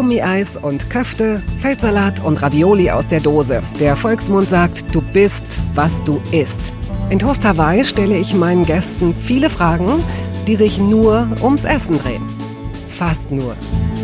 Gummieis und Köfte, Feldsalat und Ravioli aus der Dose. Der Volksmund sagt, du bist, was du isst. In Toast Hawaii stelle ich meinen Gästen viele Fragen, die sich nur ums Essen drehen. Fast nur.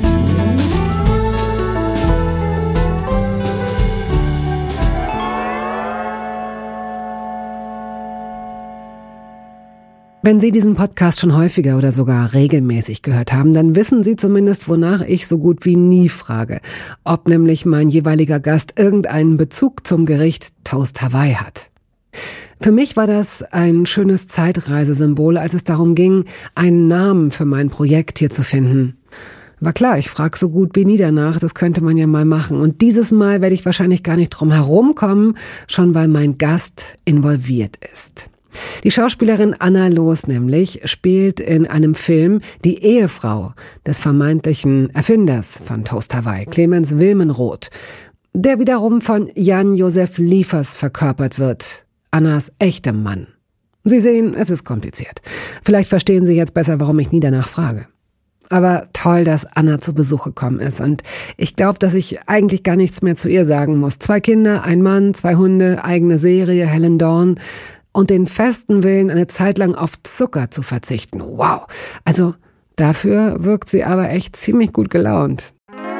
Wenn Sie diesen Podcast schon häufiger oder sogar regelmäßig gehört haben, dann wissen Sie zumindest, wonach ich so gut wie nie frage. Ob nämlich mein jeweiliger Gast irgendeinen Bezug zum Gericht Toast Hawaii hat. Für mich war das ein schönes Zeitreisesymbol, als es darum ging, einen Namen für mein Projekt hier zu finden. War klar, ich frage so gut wie nie danach, das könnte man ja mal machen. Und dieses Mal werde ich wahrscheinlich gar nicht drum herumkommen, schon weil mein Gast involviert ist. Die Schauspielerin Anna Loos nämlich spielt in einem Film die Ehefrau des vermeintlichen Erfinders von Toast Hawaii, Clemens Wilmenrod, der wiederum von Jan-Josef Liefers verkörpert wird, Annas echtem Mann. Sie sehen, es ist kompliziert. Vielleicht verstehen Sie jetzt besser, warum ich nie danach frage. Aber toll, dass Anna zu Besuch gekommen ist und ich glaube, dass ich eigentlich gar nichts mehr zu ihr sagen muss. 2 Kinder, ein Mann, 2 Hunde, eigene Serie, Helen Dawn und den festen Willen, eine Zeit lang auf Zucker zu verzichten. Wow! Also dafür wirkt sie aber echt ziemlich gut gelaunt.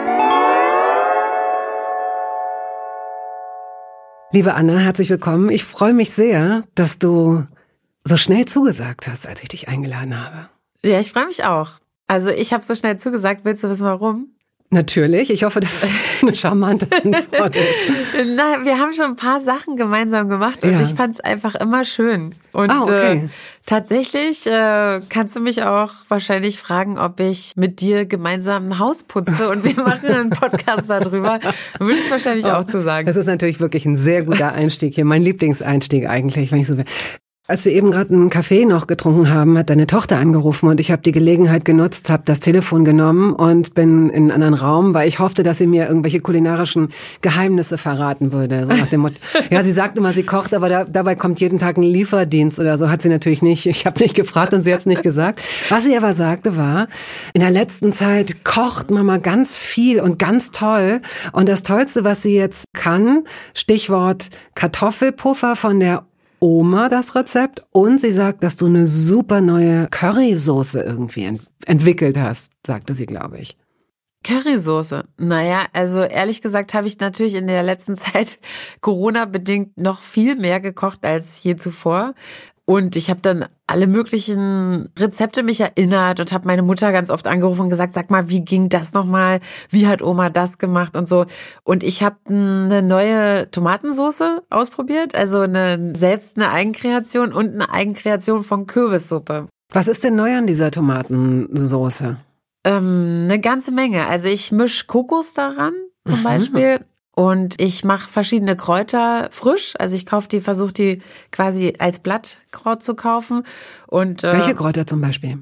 Liebe Anna, herzlich willkommen. Ich freue mich sehr, dass du so schnell zugesagt hast, als ich dich eingeladen habe. Ja, ich freue mich auch. Also ich habe so schnell zugesagt. Willst du wissen, warum? Natürlich. Ich hoffe, das ist eine charmante Antwort. Na, wir haben schon ein paar Sachen gemeinsam gemacht und ich fand es einfach immer schön. Und okay. Tatsächlich kannst du mich auch wahrscheinlich fragen, ob ich mit dir gemeinsam ein Haus putze und wir machen einen Podcast darüber. Würde ich wahrscheinlich auch zu sagen. Das ist natürlich wirklich ein sehr guter Einstieg hier. Mein Lieblingseinstieg eigentlich, wenn ich so will. Als wir eben gerade einen Kaffee noch getrunken haben, hat deine Tochter angerufen und ich habe die Gelegenheit genutzt, habe das Telefon genommen und bin in einen anderen Raum, weil ich hoffte, dass sie mir irgendwelche kulinarischen Geheimnisse verraten würde. So nach dem Motto, ja, sie sagt immer, sie kocht, aber dabei kommt jeden Tag ein Lieferdienst oder so. Hat sie natürlich nicht. Ich habe nicht gefragt und sie hat es nicht gesagt. Was sie aber sagte war, in der letzten Zeit kocht Mama ganz viel und ganz toll. Und das Tollste, was sie jetzt kann, Stichwort Kartoffelpuffer von der Oma, das Rezept, und sie sagt, dass du eine super neue Currysoße irgendwie entwickelt hast, sagte sie, glaube ich. Currysoße. Naja, also ehrlich gesagt habe ich natürlich in der letzten Zeit Corona-bedingt noch viel mehr gekocht als je zuvor. Und ich habe dann alle möglichen Rezepte mich erinnert und habe meine Mutter ganz oft angerufen und gesagt, sag mal, wie ging das nochmal? Wie hat Oma das gemacht und so? Und ich habe eine neue Tomatensoße ausprobiert, also selbst eine Eigenkreation und eine Eigenkreation von Kürbissuppe. Was ist denn neu an dieser Tomatensoße? Eine ganze Menge. Also ich mische Kokos daran zum Beispiel. Und ich mache verschiedene Kräuter frisch. Also ich versuche die quasi als Blattkraut zu kaufen. Und welche Kräuter zum Beispiel?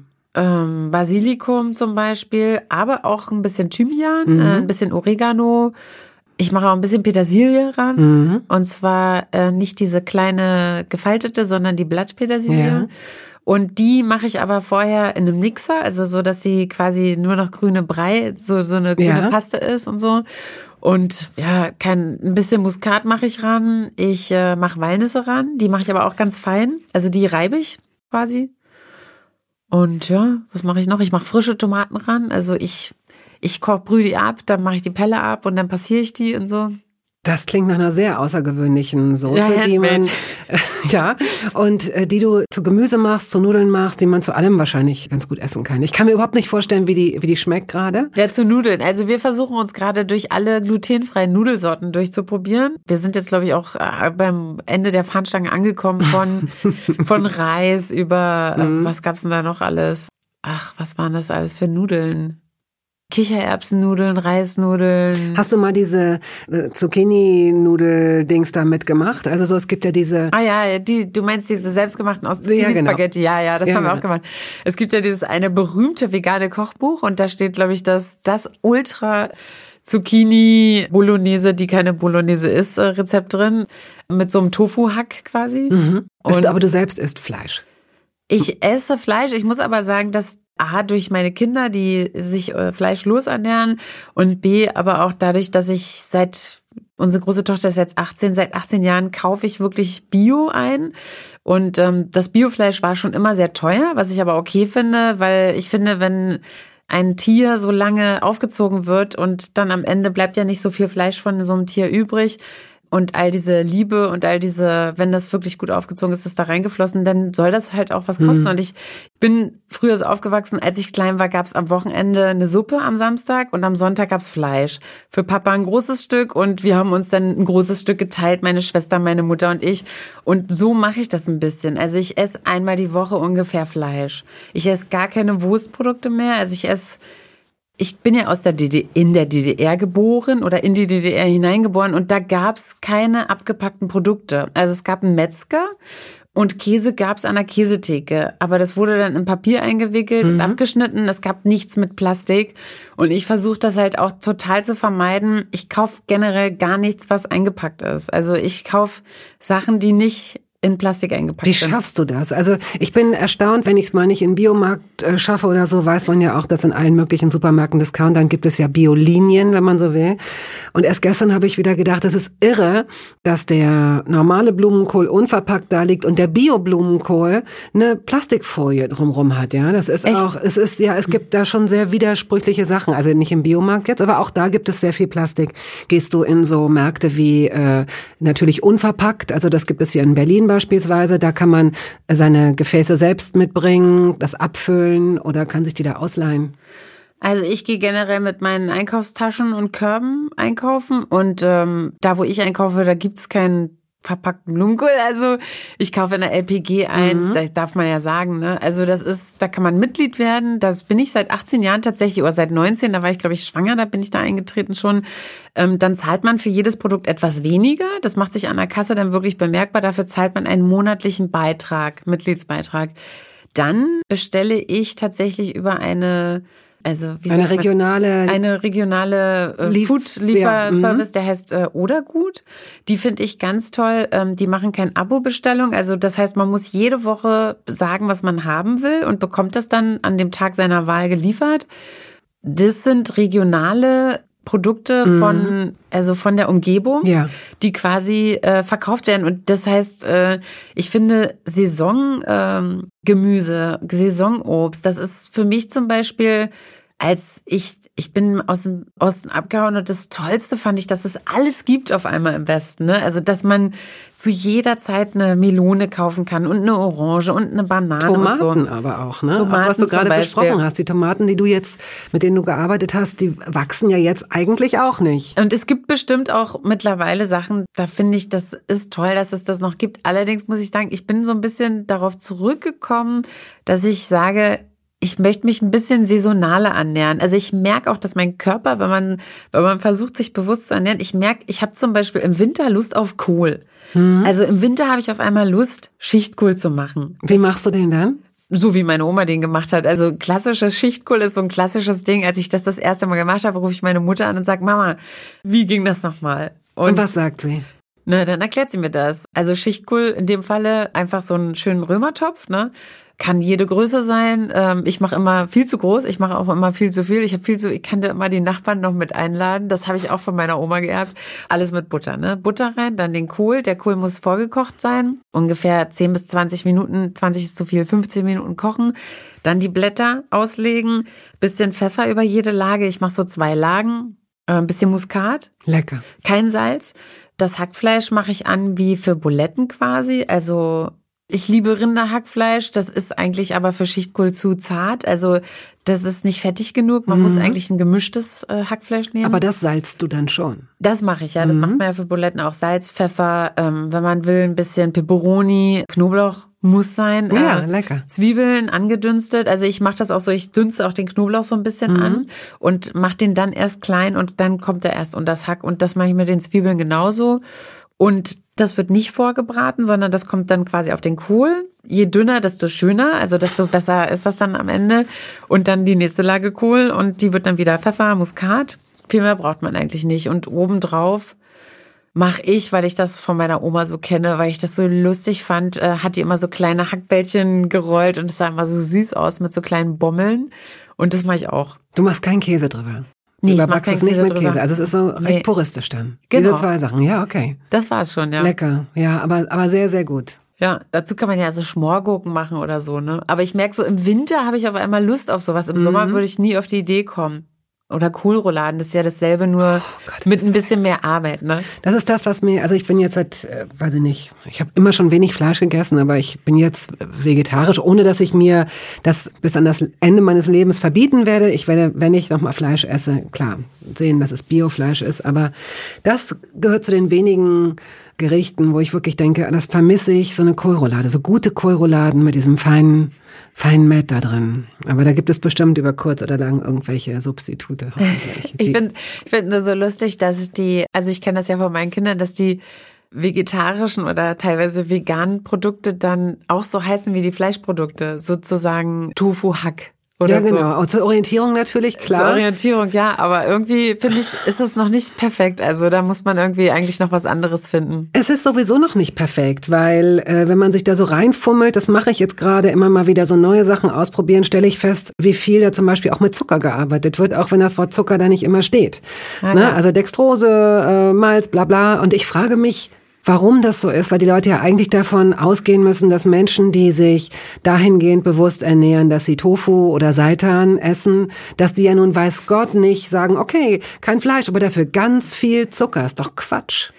Basilikum zum Beispiel, aber auch ein bisschen Thymian, ein bisschen Oregano. Ich mache auch ein bisschen Petersilie ran. Und zwar nicht diese kleine gefaltete, sondern die Blattpetersilie. Ja. Und die mache ich aber vorher in einem Mixer, also so, dass sie quasi nur noch grüne Brei, so eine grüne Paste ist und so. Und ja, ein bisschen Muskat mache ich ran. Ich mache Walnüsse ran. Die mache ich aber auch ganz fein. Also die reibe ich quasi. Und ja, was mache ich noch? Ich mache frische Tomaten ran. Also ich brühe die ab, dann mache ich die Pelle ab und dann passiere ich die und so. Das klingt nach einer sehr außergewöhnlichen Soße, ja, die man, und die du zu Gemüse machst, zu Nudeln machst, die man zu allem wahrscheinlich ganz gut essen kann. Ich kann mir überhaupt nicht vorstellen, wie die schmeckt gerade. Ja, zu Nudeln. Also wir versuchen uns gerade durch alle glutenfreien Nudelsorten durchzuprobieren. Wir sind jetzt, glaube ich, auch beim Ende der Fahnenstange angekommen von Reis über, was gab's denn da noch alles? Ach, was waren das alles für Nudeln? Kichererbsennudeln, Reisnudeln. Hast du mal diese Zucchini-Nudel-Dings da mitgemacht? Also so, es gibt ja diese... Ah ja, du meinst diese selbstgemachten aus Zucchini-Spaghetti. Ja, das haben wir auch gemacht. Es gibt ja dieses eine berühmte vegane Kochbuch und da steht, glaube ich, das Ultra Zucchini Bolognese, die keine Bolognese ist, Rezept drin, mit so einem Tofu-Hack quasi. Aber du selbst isst Fleisch. Ich esse Fleisch. Ich muss aber sagen, dass A, durch meine Kinder, die sich fleischlos ernähren und B, aber auch dadurch, dass ich unsere große Tochter ist jetzt 18, seit 18 Jahren kaufe ich wirklich Bio ein und das Biofleisch war schon immer sehr teuer, was ich aber okay finde, weil ich finde, wenn ein Tier so lange aufgezogen wird und dann am Ende bleibt ja nicht so viel Fleisch von so einem Tier übrig, und all diese Liebe und all diese, wenn das wirklich gut aufgezogen ist, ist da reingeflossen, dann soll das halt auch was kosten. Und ich bin früher so aufgewachsen, als ich klein war, gab's am Wochenende eine Suppe am Samstag und am Sonntag gab's Fleisch. Für Papa ein großes Stück und wir haben uns dann ein großes Stück geteilt, meine Schwester, meine Mutter und ich. Und so mache ich das ein bisschen. Also ich esse einmal die Woche ungefähr Fleisch. Ich esse gar keine Wurstprodukte mehr. Also ich bin ja in der DDR geboren oder in die DDR hineingeboren und da gab's keine abgepackten Produkte. Also es gab einen Metzger und Käse gab's an der Käsetheke, aber das wurde dann in Papier eingewickelt und abgeschnitten. Es gab nichts mit Plastik und ich versuche das halt auch total zu vermeiden. Ich kaufe generell gar nichts, was eingepackt ist. Also ich kaufe Sachen, die nicht in Plastik eingepackt Wie sind. schaffst du das? Also ich bin erstaunt, wenn ich es mal nicht in den Biomarkt schaffe oder so, weiß man ja auch, dass in allen möglichen Supermärkten, Discountern gibt es ja Biolinien, wenn man so will. Und erst gestern habe ich wieder gedacht, es ist irre, dass der normale Blumenkohl unverpackt da liegt und der Bio-Blumenkohl eine Plastikfolie drumherum hat. Ja, das ist Echt? auch, es gibt da schon sehr widersprüchliche Sachen. Also nicht im Biomarkt jetzt, aber auch da gibt es sehr viel Plastik. Gehst du in so Märkte wie natürlich unverpackt, also das gibt es hier in Berlin beispielsweise, da kann man seine Gefäße selbst mitbringen, das abfüllen oder kann sich die da ausleihen. Also ich gehe generell mit meinen Einkaufstaschen und Körben einkaufen und da, wo ich einkaufe, da gibt's keinen verpackten Blumenkohl. Also ich kaufe in der LPG ein, das darf man ja sagen, ne? Also da kann man Mitglied werden. Das bin ich seit 18 Jahren tatsächlich oder seit 19, da war ich, glaube ich, schwanger, da bin ich da eingetreten schon. Dann zahlt man für jedes Produkt etwas weniger. Das macht sich an der Kasse dann wirklich bemerkbar. Dafür zahlt man einen monatlichen Beitrag, Mitgliedsbeitrag. Dann bestelle ich tatsächlich über eine regionale Food-Lieferservice, der heißt Odergut. Die finde ich ganz toll. Die machen keine Abo-Bestellung. Also das heißt, man muss jede Woche sagen, was man haben will und bekommt das dann an dem Tag seiner Wahl geliefert. Das sind regionale Produkte von der Umgebung, die quasi verkauft werden. Und das heißt, ich finde Saisongemüse, Saisonobst, das ist für mich zum Beispiel, ich bin aus dem Osten abgehauen und das Tollste fand ich, dass es alles gibt auf einmal im Westen, ne? Also, dass man zu jeder Zeit eine Melone kaufen kann und eine Orange und eine Banane Tomaten und so. Aber auch, ne? Tomaten, auch was du gerade besprochen hast. Die Tomaten, mit denen du gearbeitet hast, die wachsen ja jetzt eigentlich auch nicht. Und es gibt bestimmt auch mittlerweile Sachen, da finde ich, das ist toll, dass es das noch gibt. Allerdings muss ich sagen, ich bin so ein bisschen darauf zurückgekommen, dass ich sage, ich möchte mich ein bisschen saisonaler ernähren. Also ich merke auch, dass mein Körper, wenn man versucht, sich bewusst zu ernähren, ich habe zum Beispiel im Winter Lust auf Kohl. Also im Winter habe ich auf einmal Lust, Schichtkohl zu machen. Wie machst du den dann? So wie meine Oma den gemacht hat. Also klassischer Schichtkohl ist so ein klassisches Ding. Als ich das erste Mal gemacht habe, rufe ich meine Mutter an und sage, Mama, wie ging das nochmal? Und was sagt sie? Na, dann erklärt sie mir das. Also Schichtkohl in dem Falle einfach so einen schönen Römertopf, ne? Kann jede Größe sein. Ich mache immer viel zu groß. Ich mache auch immer viel zu viel. Ich kann da immer die Nachbarn noch mit einladen. Das habe ich auch von meiner Oma geerbt. Alles mit Butter, ne? Butter rein, dann den Kohl. Der Kohl muss vorgekocht sein. Ungefähr 10 bis 20 Minuten. 20 ist zu viel, 15 Minuten kochen. Dann die Blätter auslegen. Bisschen Pfeffer über jede Lage. Ich mache so 2 Lagen. Ein bisschen Muskat. Lecker. Kein Salz. Das Hackfleisch mache ich an wie für Buletten quasi. Also ich liebe Rinderhackfleisch, das ist eigentlich aber für Schichtkohl zu zart. Also das ist nicht fettig genug. Man muss eigentlich ein gemischtes Hackfleisch nehmen. Aber das salzt du dann schon? Das mache ich, ja. Das macht man ja für Buletten auch. Salz, Pfeffer, wenn man will, ein bisschen Peperoni, Knoblauch muss sein. Ja, lecker. Zwiebeln angedünstet. Also ich mache das auch so, ich dünste auch den Knoblauch so ein bisschen an und mache den dann erst klein und dann kommt er erst unter das Hack. Und das mache ich mit den Zwiebeln genauso. Und das wird nicht vorgebraten, sondern das kommt dann quasi auf den Kohl. Je dünner, desto schöner, also desto besser ist das dann am Ende. Und dann die nächste Lage Kohl und die wird dann wieder Pfeffer, Muskat. Viel mehr braucht man eigentlich nicht. Und obendrauf mache ich, weil ich das von meiner Oma so kenne, weil ich das so lustig fand, hat die immer so kleine Hackbällchen gerollt und es sah immer so süß aus mit so kleinen Bommeln. Und das mache ich auch. Du machst keinen Käse drüber. Nee, du ich mag keinen es nicht Käse mit drüber. Käse. Also es ist so recht puristisch dann. Genau. Diese zwei Sachen. Ja, okay. Das war's schon, ja. Lecker. Ja, aber sehr, sehr gut. Ja, dazu kann man ja so Schmorgurken machen oder so, ne? Aber ich merke so, im Winter habe ich auf einmal Lust auf sowas. Im Sommer würde ich nie auf die Idee kommen. Oder Kohlrouladen, das ist ja dasselbe, nur mit ein bisschen mehr Arbeit, ne? Das ist das, was mir, also ich bin jetzt seit, weiß ich nicht, ich habe immer schon wenig Fleisch gegessen, aber ich bin jetzt vegetarisch, ohne dass ich mir das bis an das Ende meines Lebens verbieten werde. Ich werde, wenn ich nochmal Fleisch esse, klar, sehen, dass es Biofleisch ist, aber das gehört zu den wenigen Gerichten, wo ich wirklich denke, das vermisse ich, so eine Kohlroulade, so gute Kohlrouladen mit diesem feinen Met da drin. Aber da gibt es bestimmt über kurz oder lang irgendwelche Substitute. Ich finde nur so lustig, dass also ich kenne das ja von meinen Kindern, dass die vegetarischen oder teilweise veganen Produkte dann auch so heißen wie die Fleischprodukte, sozusagen Tofu-Hack. Oder ja, genau. Und zur Orientierung natürlich, klar. Zur Orientierung, ja. Aber irgendwie, finde ich, ist das noch nicht perfekt. Also da muss man irgendwie eigentlich noch was anderes finden. Es ist sowieso noch nicht perfekt, weil wenn man sich da so reinfummelt, das mache ich jetzt gerade, immer mal wieder so neue Sachen ausprobieren, stelle ich fest, wie viel da zum Beispiel auch mit Zucker gearbeitet wird, auch wenn das Wort Zucker da nicht immer steht. Ah, ne? ja. Also Dextrose, Malz, bla bla. Und ich frage mich, warum das so ist, weil die Leute ja eigentlich davon ausgehen müssen, dass Menschen, die sich dahingehend bewusst ernähren, dass sie Tofu oder Seitan essen, dass die ja nun weiß Gott nicht sagen, okay, kein Fleisch, aber dafür ganz viel Zucker. Ist doch Quatsch.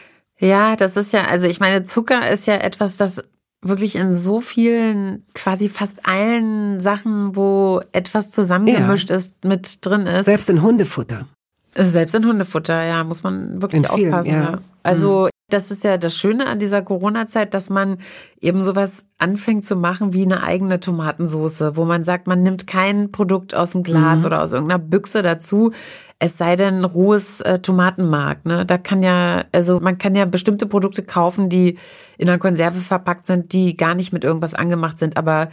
Ja, das ist ja, also ich meine, Zucker ist ja etwas, das wirklich in so vielen, quasi fast allen Sachen, wo etwas zusammengemischt ist, mit drin ist. Selbst in Hundefutter. Selbst in Hundefutter, ja, muss man wirklich in vielen, aufpassen. Ja. Also das ist ja das Schöne an dieser Corona-Zeit, dass man eben sowas anfängt zu machen wie eine eigene Tomatensoße, wo man sagt, man nimmt kein Produkt aus dem Glas oder aus irgendeiner Büchse dazu, es sei denn rohes Tomatenmark. Ne? Da kann ja, also man kann ja bestimmte Produkte kaufen, die in einer Konserve verpackt sind, die gar nicht mit irgendwas angemacht sind, aber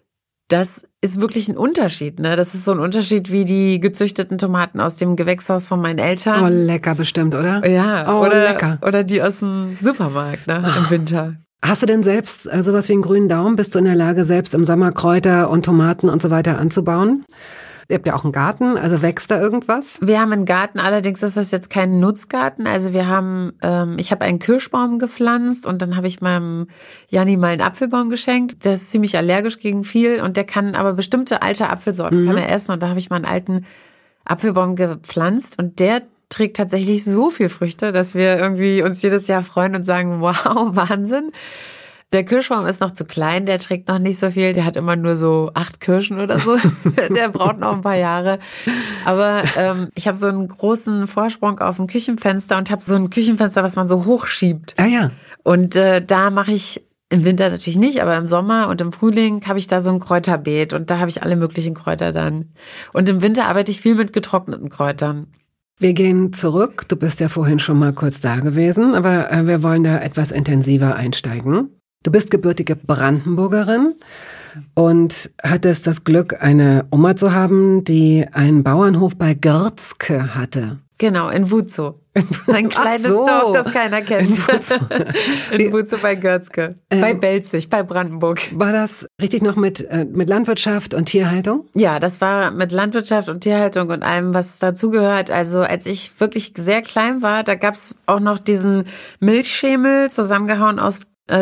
das ist wirklich ein Unterschied, ne? Das ist so ein Unterschied wie die gezüchteten Tomaten aus dem Gewächshaus von meinen Eltern. Oh, lecker bestimmt, oder? Ja, oh, lecker. Oder die aus dem Supermarkt, ne? Im Winter. Hast du denn selbst sowas wie einen grünen Daumen? Bist du in der Lage, selbst im Sommer Kräuter und Tomaten und so weiter anzubauen? Ihr habt ja auch einen Garten, also wächst da irgendwas? Wir haben einen Garten, allerdings ist das jetzt kein Nutzgarten. Also ich habe einen Kirschbaum gepflanzt und dann habe ich meinem Janni mal einen Apfelbaum geschenkt. Der ist ziemlich allergisch gegen viel und der kann aber bestimmte alte Apfelsorten kann er essen. Und da habe ich mal einen alten Apfelbaum gepflanzt und der trägt tatsächlich so viel Früchte, dass wir irgendwie uns jedes Jahr freuen und sagen, wow, Wahnsinn. Der Kirschbaum ist noch zu klein, der trägt noch nicht so viel. Der hat immer nur so 8 Kirschen oder so. Der braucht noch ein paar Jahre. Aber ich habe so einen großen Vorsprung auf dem Küchenfenster und habe so ein Küchenfenster, was man so hochschiebt. Ah ja. Und da mache ich im Winter natürlich nicht, aber im Sommer und im Frühling habe ich da so ein Kräuterbeet und da habe ich alle möglichen Kräuter dann. Und im Winter arbeite ich viel mit getrockneten Kräutern. Wir gehen zurück. Du bist ja vorhin schon mal kurz da gewesen, aber wir wollen da etwas intensiver einsteigen. Du bist gebürtige Brandenburgerin und hattest das Glück, eine Oma zu haben, die einen Bauernhof bei Görzke hatte. Genau, in Wutzow. Ein kleines Dorf, das keiner kennt. In Wutzow bei Görzke. Bei Belzig, bei Brandenburg. War das richtig noch mit Landwirtschaft und Tierhaltung? Ja, das war mit Landwirtschaft und Tierhaltung und allem, was dazugehört. Also als ich wirklich sehr klein war, da gab's auch noch diesen Milchschemel, zusammengehauen aus 3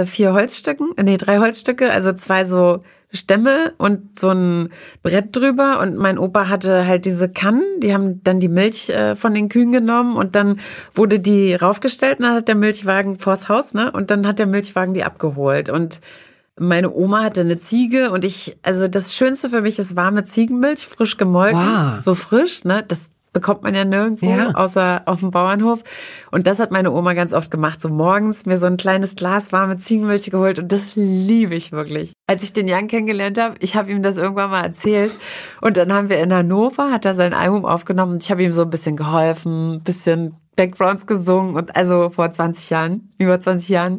Holzstücke, also 2 so Stämme und so ein Brett drüber und mein Opa hatte halt diese Kannen, die haben dann die Milch von den Kühen genommen und dann wurde die raufgestellt und dann hat der Milchwagen vors Haus, ne? Und dann hat der Milchwagen die abgeholt und meine Oma hatte eine Ziege und also das Schönste für mich ist warme Ziegenmilch, frisch gemolken, wow. So frisch, ne? Das bekommt man ja nirgendwo, außer auf dem Bauernhof. Und das hat meine Oma ganz oft gemacht. So morgens mir so ein kleines Glas warme Ziegenmilch geholt und das liebe ich wirklich. Als ich den Jan kennengelernt habe, ich habe ihm das irgendwann mal erzählt und dann haben wir in Hannover, hat er sein Album aufgenommen und ich habe ihm so ein bisschen geholfen, ein bisschen Backgrounds gesungen und also vor 20 Jahren, über 20 Jahren.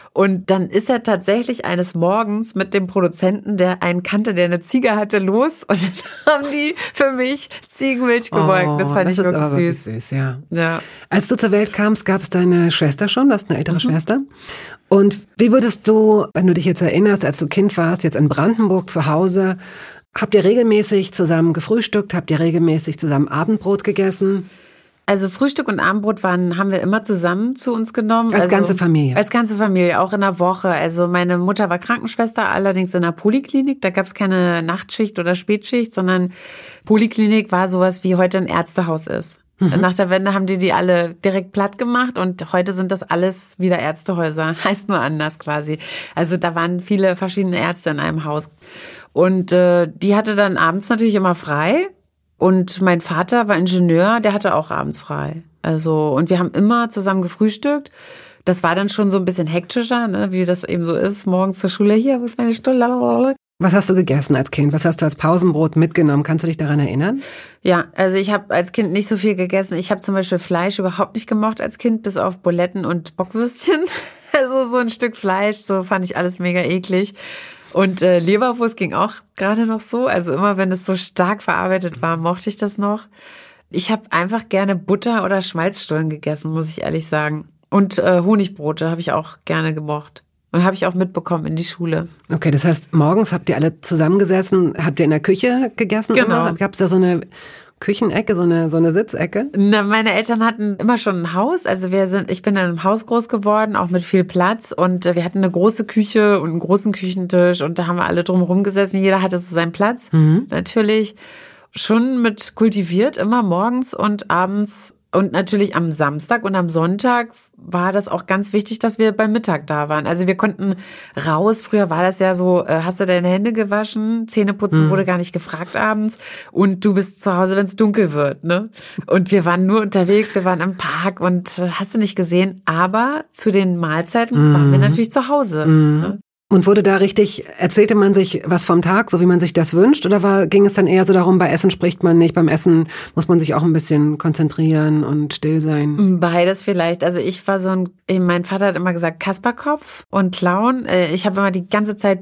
Und dann ist er tatsächlich eines Morgens mit dem Produzenten, der einen kannte, der eine Ziege hatte, los. Und dann haben die für mich Ziegenmilch gebeugt. Das fand ich wirklich süß. Ja. Als du zur Welt kamst, gab es deine Schwester schon, du hast eine ältere Schwester. Und wie würdest du, wenn du dich jetzt erinnerst, als du Kind warst, jetzt in Brandenburg zu Hause, habt ihr regelmäßig zusammen gefrühstückt? Habt ihr regelmäßig zusammen Abendbrot gegessen? Also Frühstück und Abendbrot haben wir immer zusammen zu uns genommen. Als ganze Familie? Als ganze Familie, auch in der Woche. Also meine Mutter war Krankenschwester, allerdings in der Poliklinik. Da gab es keine Nachtschicht oder Spätschicht, sondern Poliklinik war sowas, wie heute ein Ärztehaus ist. Nach der Wende haben die alle direkt platt gemacht und heute sind das alles wieder Ärztehäuser. Heißt nur anders quasi. Also da waren viele verschiedene Ärzte in einem Haus. Und die hatte dann abends natürlich immer frei. Und mein Vater war Ingenieur, der hatte auch abends frei. Also, und wir haben immer zusammen gefrühstückt. Das war dann schon so ein bisschen hektischer, ne, wie das eben so ist. Morgens zur Schule, hier, wo ist meine Stunde? Was hast du gegessen als Kind? Was hast du als Pausenbrot mitgenommen? Kannst du dich daran erinnern? Ja, also ich habe als Kind nicht so viel gegessen. Ich habe zum Beispiel Fleisch überhaupt nicht gemocht als Kind, bis auf Buletten und Bockwürstchen. Also so ein Stück Fleisch, so fand ich alles mega eklig. Und Leberwurst ging auch gerade noch so. Also immer, wenn es so stark verarbeitet war, mochte ich das noch. Ich habe einfach gerne Butter oder Schmalzstollen gegessen, muss ich ehrlich sagen. Und Honigbrote habe ich auch gerne gemocht. Und habe ich auch mitbekommen in die Schule. Okay, das heißt, morgens habt ihr alle zusammengesessen, habt ihr in der Küche gegessen? Genau. Gab es da so eine Küchenecke, so eine Sitzecke? Na, meine Eltern hatten immer schon ein Haus. Also ich bin in einem Haus groß geworden, auch mit viel Platz. Und wir hatten eine große Küche und einen großen Küchentisch. Und da haben wir alle drumherum gesessen. Jeder hatte so seinen Platz. Natürlich schon mit kultiviert, immer morgens und abends. Und natürlich am Samstag und am Sonntag war das auch ganz wichtig, dass wir beim Mittag da waren. Also wir konnten raus. Früher war das ja so, hast du deine Hände gewaschen? Zähneputzen wurde gar nicht gefragt abends. Und du bist zu Hause, wenn es dunkel wird, ne? Und wir waren nur unterwegs, wir waren im Park und hast du nicht gesehen. Aber zu den Mahlzeiten waren wir natürlich zu Hause. Ne? Und erzählte man sich was vom Tag, so wie man sich das wünscht? Oder ging es dann eher so darum, bei Essen spricht man nicht, beim Essen muss man sich auch ein bisschen konzentrieren und still sein? Beides vielleicht. Also ich war mein Vater hat immer gesagt Kasperkopf und Clown. Ich habe immer die ganze Zeit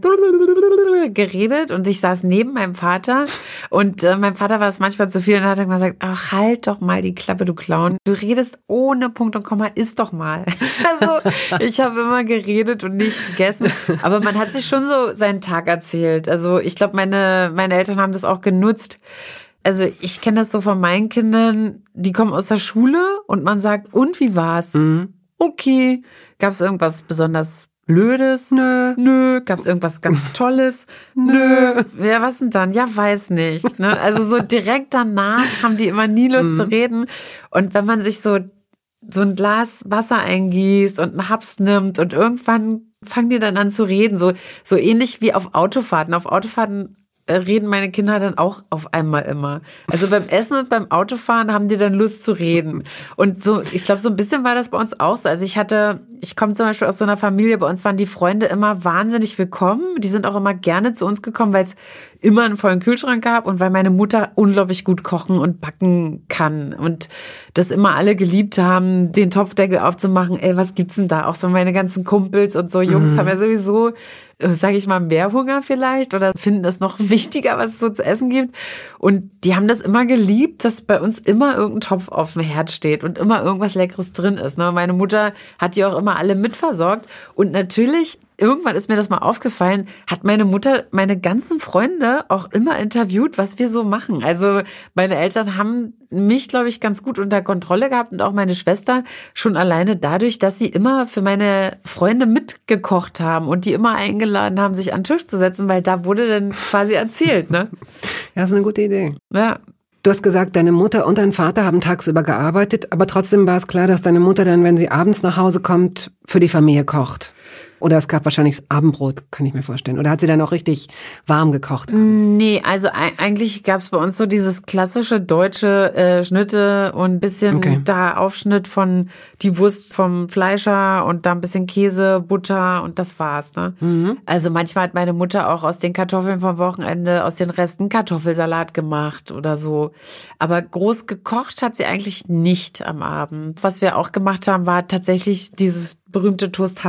geredet und ich saß neben meinem Vater und mein Vater war es manchmal zu viel und hat immer gesagt, ach, halt doch mal die Klappe, du Clown. Du redest ohne Punkt und Komma, iss doch mal. Also ich habe immer geredet und nicht gegessen. Aber man hat sich schon so seinen Tag erzählt. Also ich glaube, meine Eltern haben das auch genutzt. Also ich kenne das so von meinen Kindern, die kommen aus der Schule und man sagt, und wie war's? Okay. Gab es irgendwas besonders Blödes? Nö. Gab es irgendwas ganz Tolles? Nö. Ja, was denn dann? Ja, weiß nicht. Ne? Also so direkt danach haben die immer nie Lust zu reden. Und wenn man sich so ein Glas Wasser eingießt und einen Haps nimmt und irgendwann fangen die dann an zu reden, so ähnlich wie auf Autofahrten. Auf Autofahrten reden meine Kinder dann auch auf einmal immer. Also beim Essen und beim Autofahren haben die dann Lust zu reden. Und so, ich glaube, so ein bisschen war das bei uns auch so. Also ich komme zum Beispiel aus so einer Familie, bei uns waren die Freunde immer wahnsinnig willkommen. Die sind auch immer gerne zu uns gekommen, weil es immer einen vollen Kühlschrank gab und weil meine Mutter unglaublich gut kochen und backen kann und das immer alle geliebt haben, den Topfdeckel aufzumachen. Ey, was gibt's denn da? Auch so meine ganzen Kumpels und so Jungs haben ja sowieso, sage ich mal, mehr Hunger vielleicht oder finden das noch wichtiger, was es so zu essen gibt. Und die haben das immer geliebt, dass bei uns immer irgendein Topf auf dem Herd steht und immer irgendwas Leckeres drin ist. Ne? Meine Mutter hat die auch immer alle mitversorgt. Und natürlich, irgendwann ist mir das mal aufgefallen, hat meine Mutter meine ganzen Freunde auch immer interviewt, was wir so machen. Also meine Eltern haben mich, glaube ich, ganz gut unter Kontrolle gehabt und auch meine Schwester schon alleine dadurch, dass sie immer für meine Freunde mitgekocht haben und die immer eingeladen haben, sich an den Tisch zu setzen, weil da wurde dann quasi erzählt, ne? Ja, das ist eine gute Idee. Ja. Du hast gesagt, deine Mutter und dein Vater haben tagsüber gearbeitet, aber trotzdem war es klar, dass deine Mutter dann, wenn sie abends nach Hause kommt, für die Familie kocht. Oder es gab wahrscheinlich Abendbrot, kann ich mir vorstellen. Oder hat sie dann auch richtig warm gekocht abends? Nee, also eigentlich gab es bei uns so dieses klassische deutsche Schnitte und ein bisschen da Aufschnitt von die Wurst vom Fleischer und da ein bisschen Käse, Butter und das war's. Ne? Also manchmal hat meine Mutter auch aus den Kartoffeln vom Wochenende, aus den Resten Kartoffelsalat gemacht oder so. Aber groß gekocht hat sie eigentlich nicht am Abend. Was wir auch gemacht haben, war tatsächlich dieses berühmte Toast Hawaii.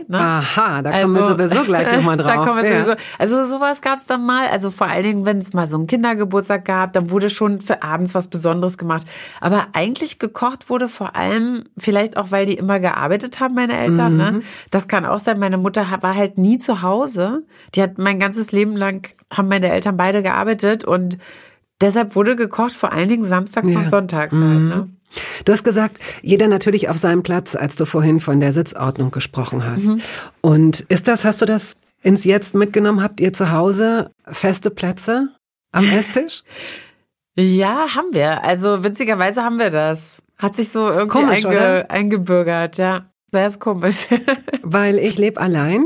Zeit. Ne? Aha, da kommen wir sowieso gleich nochmal drauf. Da kommen wir sowieso. Also sowas gab es dann mal. Also vor allen Dingen, wenn es mal so einen Kindergeburtstag gab, dann wurde schon für abends was Besonderes gemacht. Aber eigentlich gekocht wurde vor allem, vielleicht auch, weil die immer gearbeitet haben, meine Eltern. Ne? Das kann auch sein. Meine Mutter war halt nie zu Hause. Die hat mein ganzes Leben lang, haben meine Eltern beide gearbeitet und deshalb wurde gekocht, vor allen Dingen samstags und sonntags halt. Ne? Du hast gesagt, jeder natürlich auf seinem Platz, als du vorhin von der Sitzordnung gesprochen hast. Und hast du das ins Jetzt mitgenommen? Habt ihr zu Hause feste Plätze am Esstisch? Ja, haben wir. Also witzigerweise haben wir das. Hat sich so irgendwie komisch, eingebürgert, ja. Das ist komisch. Weil ich lebe allein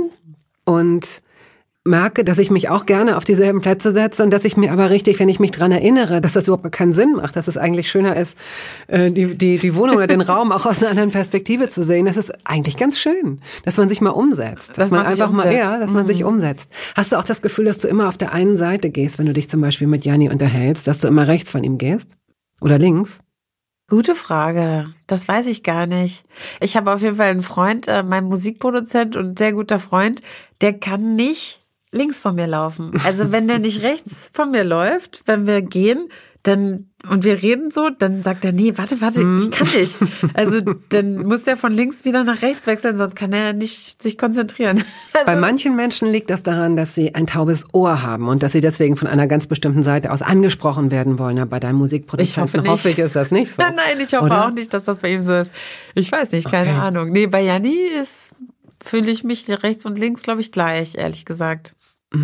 und merke, dass ich mich auch gerne auf dieselben Plätze setze und dass ich mir aber richtig, wenn ich mich dran erinnere, dass das überhaupt keinen Sinn macht, dass es eigentlich schöner ist, die Wohnung oder den Raum auch aus einer anderen Perspektive zu sehen. Das ist eigentlich ganz schön, dass man sich mal umsetzt. Dass man einfach mal, dass man sich umsetzt. Hast du auch das Gefühl, dass du immer auf der einen Seite gehst, wenn du dich zum Beispiel mit Janni unterhältst, dass du immer rechts von ihm gehst? Oder links? Gute Frage. Das weiß ich gar nicht. Ich habe auf jeden Fall einen Freund, mein Musikproduzent und sehr guter Freund, der kann nicht links von mir laufen. Also wenn der nicht rechts von mir läuft, wenn wir gehen, dann und wir reden so, dann sagt er, nee, warte, ich kann nicht. Also dann muss der von links wieder nach rechts wechseln, sonst kann er nicht sich konzentrieren. Also, bei manchen Menschen liegt das daran, dass sie ein taubes Ohr haben und dass sie deswegen von einer ganz bestimmten Seite aus angesprochen werden wollen. Aber bei deinem Musikproduzenten hoffe ich, ist das nicht so. Nein, ich hoffe auch nicht, dass das bei ihm so ist. Ich weiß nicht, keine Ahnung. Nee, bei Janni fühle ich mich rechts und links, glaube ich, gleich, ehrlich gesagt.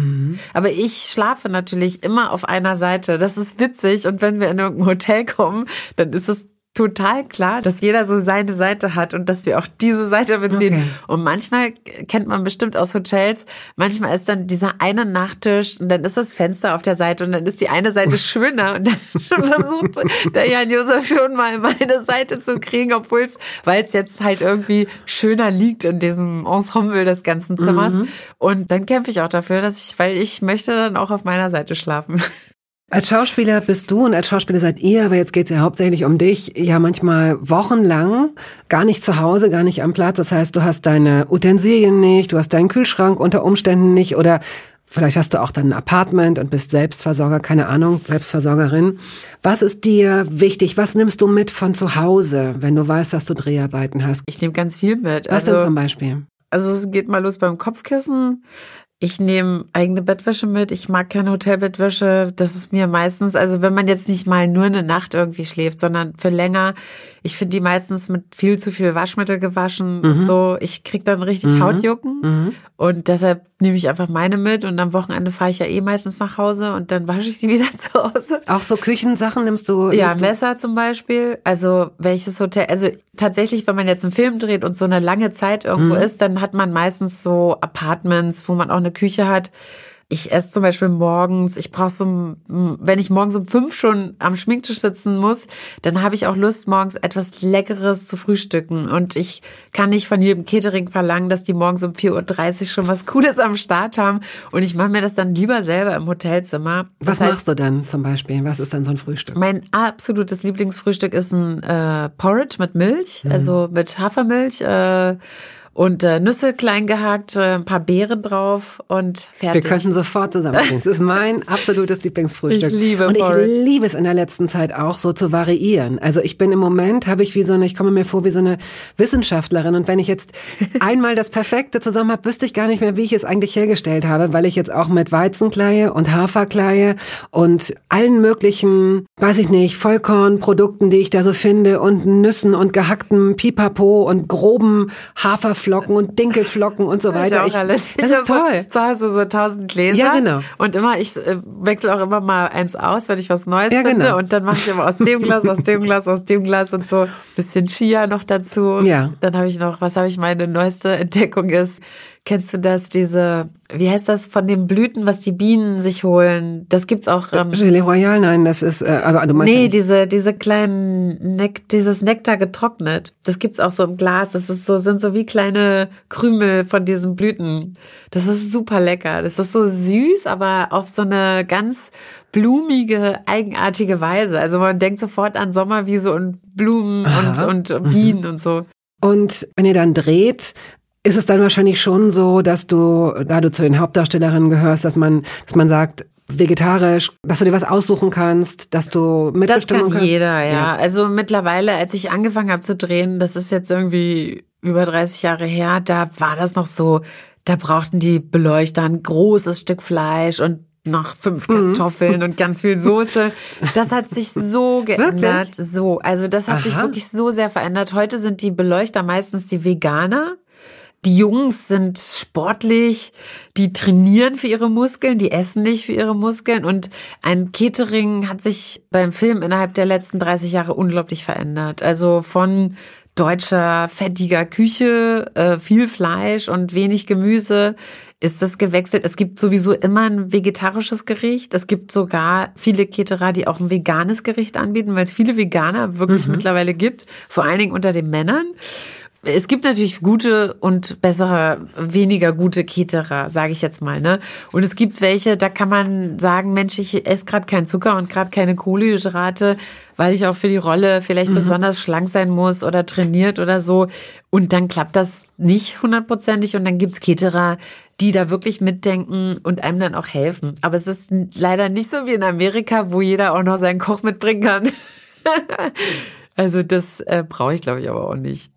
Aber ich schlafe natürlich immer auf einer Seite. Das ist witzig. Und wenn wir in irgendein Hotel kommen, dann ist es total klar, dass jeder so seine Seite hat und dass wir auch diese Seite beziehen. Okay. Und manchmal kennt man bestimmt aus Hotels, manchmal ist dann dieser eine Nachttisch und dann ist das Fenster auf der Seite und dann ist die eine Seite schöner und dann versucht der Jan-Josef schon mal meine Seite zu kriegen, weil es jetzt halt irgendwie schöner liegt in diesem Ensemble des ganzen Zimmers. Und dann kämpfe ich auch dafür, weil ich möchte dann auch auf meiner Seite schlafen. Als Schauspieler bist du und als Schauspieler seid ihr, aber jetzt geht's ja hauptsächlich um dich, ja manchmal wochenlang gar nicht zu Hause, gar nicht am Platz. Das heißt, du hast deine Utensilien nicht, du hast deinen Kühlschrank unter Umständen nicht oder vielleicht hast du auch dann ein Apartment und bist Selbstversorger, keine Ahnung, Selbstversorgerin. Was ist dir wichtig? Was nimmst du mit von zu Hause, wenn du weißt, dass du Dreharbeiten hast? Ich nehme ganz viel mit. Was denn zum Beispiel? Also es geht mal los beim Kopfkissen. Ich nehme eigene Bettwäsche mit. Ich mag keine Hotelbettwäsche. Das ist mir meistens, also wenn man jetzt nicht mal nur eine Nacht irgendwie schläft, sondern für länger. Ich finde die meistens mit viel zu viel Waschmittel gewaschen und so. Ich krieg dann richtig Hautjucken. Und deshalb nehme ich einfach meine mit. Und am Wochenende fahre ich ja meistens nach Hause und dann wasche ich die wieder zu Hause. Auch so Küchensachen nimmst du? Ja, Messer zum Beispiel. Also welches Hotel, also tatsächlich, wenn man jetzt einen Film dreht und so eine lange Zeit irgendwo ist, dann hat man meistens so Apartments, wo man auch eine Küche hat. Ich esse zum Beispiel morgens, wenn ich morgens um 5 schon am Schminktisch sitzen muss, dann habe ich auch Lust, morgens etwas Leckeres zu frühstücken. Und ich kann nicht von jedem Catering verlangen, dass die morgens um 4:30 Uhr schon was Cooles am Start haben. Und ich mache mir das dann lieber selber im Hotelzimmer. Was machst du dann zum Beispiel? Was ist dann so ein Frühstück? Mein absolutes Lieblingsfrühstück ist ein Porridge mit Milch, also mit Hafermilch, und Nüsse klein gehackt, ein paar Beeren drauf und fertig. Wir könnten sofort zusammenbringen. Das ist mein absolutes Lieblingsfrühstück. Ich liebe Und Porridge. Ich liebe es in der letzten Zeit auch so zu variieren. Also ich bin im Moment, ich komme mir vor wie so eine Wissenschaftlerin. Und wenn ich jetzt einmal das Perfekte zusammen habe, wüsste ich gar nicht mehr, wie ich es eigentlich hergestellt habe, weil ich jetzt auch mit Weizenkleie und Haferkleie und allen möglichen, weiß ich nicht, Vollkornprodukten, die ich da so finde und Nüssen und gehacktem Pipapo und groben Haferflocken und Dinkelflocken und so weiter. Das ist toll. Zu Hause so 1000 Gläser. Ja, genau. Und ich wechsle auch immer mal eins aus, wenn ich was Neues finde. Genau. Und dann mache ich immer aus dem Glas, aus dem Glas, aus dem Glas und so ein bisschen Chia noch dazu. Ja. Dann habe ich meine neueste Entdeckung ist, kennst du das, wie heißt das, von den Blüten, was die Bienen sich holen? Das gibt's auch. Gelee Royal, nein, das ist, aber du meinst. Nee, diese kleinen, dieses Nektar getrocknet. Das gibt's auch so im Glas. Sind so wie kleine Krümel von diesen Blüten. Das ist super lecker. Das ist so süß, aber auf so eine ganz blumige, eigenartige Weise. Also man denkt sofort an Sommerwiese und Blumen und Bienen und so. Und wenn ihr dann dreht, ist es dann wahrscheinlich schon so, dass du, da du zu den Hauptdarstellerinnen gehörst, dass man sagt, vegetarisch, dass du dir was aussuchen kannst, dass du mitbestimmen kannst? Das kann jeder, ja. Also mittlerweile, als ich angefangen habe zu drehen, das ist jetzt irgendwie über 30 Jahre her, da war das noch so, da brauchten die Beleuchter ein großes Stück Fleisch und noch 5 Kartoffeln und ganz viel Soße. Das hat sich so geändert. Wirklich? So, also das hat sich wirklich so sehr verändert. Heute sind die Beleuchter meistens die Veganer. Die Jungs sind sportlich, die trainieren für ihre Muskeln, die essen nicht für ihre Muskeln. Und ein Catering hat sich beim Film innerhalb der letzten 30 Jahre unglaublich verändert. Also von deutscher, fettiger Küche, viel Fleisch und wenig Gemüse ist das gewechselt. Es gibt sowieso immer ein vegetarisches Gericht. Es gibt sogar viele Caterer, die auch ein veganes Gericht anbieten, weil es viele Veganer wirklich mittlerweile gibt, vor allen Dingen unter den Männern. Es gibt natürlich gute und bessere, weniger gute Caterer, sage ich jetzt mal, ne? Und es gibt welche, da kann man sagen, Mensch, ich esse gerade keinen Zucker und gerade keine Kohlenhydrate, weil ich auch für die Rolle vielleicht besonders schlank sein muss oder trainiert oder so. Und dann klappt das nicht 100%ig. Und dann gibt's Caterer, die da wirklich mitdenken und einem dann auch helfen. Aber es ist leider nicht so wie in Amerika, wo jeder auch noch seinen Koch mitbringen kann. Also das brauche ich, glaube ich, aber auch nicht.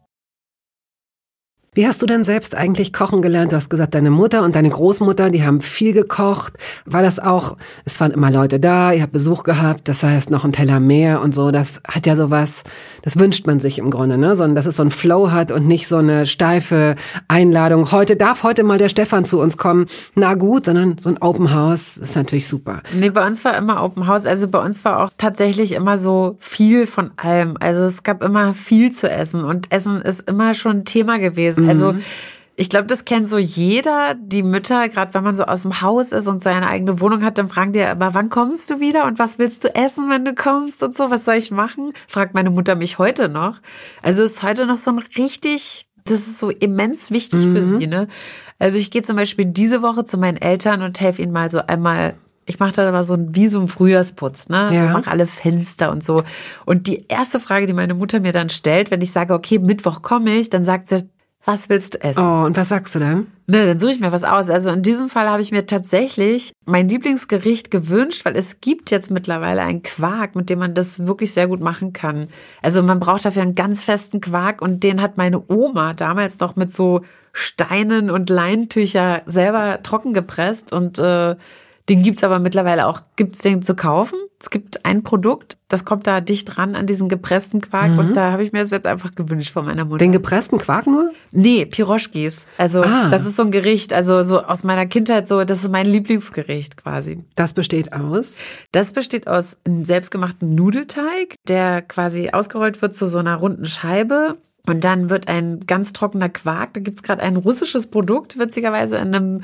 Wie hast du denn selbst eigentlich kochen gelernt? Du hast gesagt, deine Mutter und deine Großmutter, die haben viel gekocht. War das auch, es waren immer Leute da, ihr habt Besuch gehabt, das heißt noch ein Teller mehr und so. Das hat ja sowas, das wünscht man sich im Grunde, ne? Sondern dass es so einen Flow hat und nicht so eine steife Einladung. Darf heute mal der Stefan zu uns kommen. Na gut, sondern so ein Open House ist natürlich super. Nee, bei uns war immer Open House. Also bei uns war auch tatsächlich immer so viel von allem. Also es gab immer viel zu essen und Essen ist immer schon ein Thema gewesen. Also ich glaube, das kennt so jeder, die Mütter, gerade wenn man so aus dem Haus ist und seine eigene Wohnung hat, dann fragen die ja immer, wann kommst du wieder und was willst du essen, wenn du kommst und so, was soll ich machen? Fragt meine Mutter mich heute noch. Also ist heute noch so ein richtig, das ist so immens wichtig für sie, ne? Also ich gehe zum Beispiel diese Woche zu meinen Eltern und helfe ihnen mal so einmal. Ich mache da aber wie so ein Frühjahrsputz, ne? Also ich mache alle Fenster und so. Und die erste Frage, die meine Mutter mir dann stellt, wenn ich sage, okay, Mittwoch komme ich, dann sagt sie, was willst du essen? Oh, und was sagst du dann? Ne, dann suche ich mir was aus. Also in diesem Fall habe ich mir tatsächlich mein Lieblingsgericht gewünscht, weil es gibt jetzt mittlerweile einen Quark, mit dem man das wirklich sehr gut machen kann. Also man braucht dafür einen ganz festen Quark und den hat meine Oma damals noch mit so Steinen und Leintücher selber trocken gepresst und den gibt's aber mittlerweile auch. Gibt's den zu kaufen? Es gibt ein Produkt, das kommt da dicht ran an diesen gepressten Quark und da habe ich mir das jetzt einfach gewünscht von meiner Mutter. Den gepressten Quark nur? Nee, Piroschkis. Also das ist so ein Gericht, also so aus meiner Kindheit so, das ist mein Lieblingsgericht quasi. Das besteht aus? Das besteht aus einem selbstgemachten Nudelteig, der quasi ausgerollt wird zu so einer runden Scheibe. Und dann wird ein ganz trockener Quark, da gibt's gerade ein russisches Produkt, witzigerweise im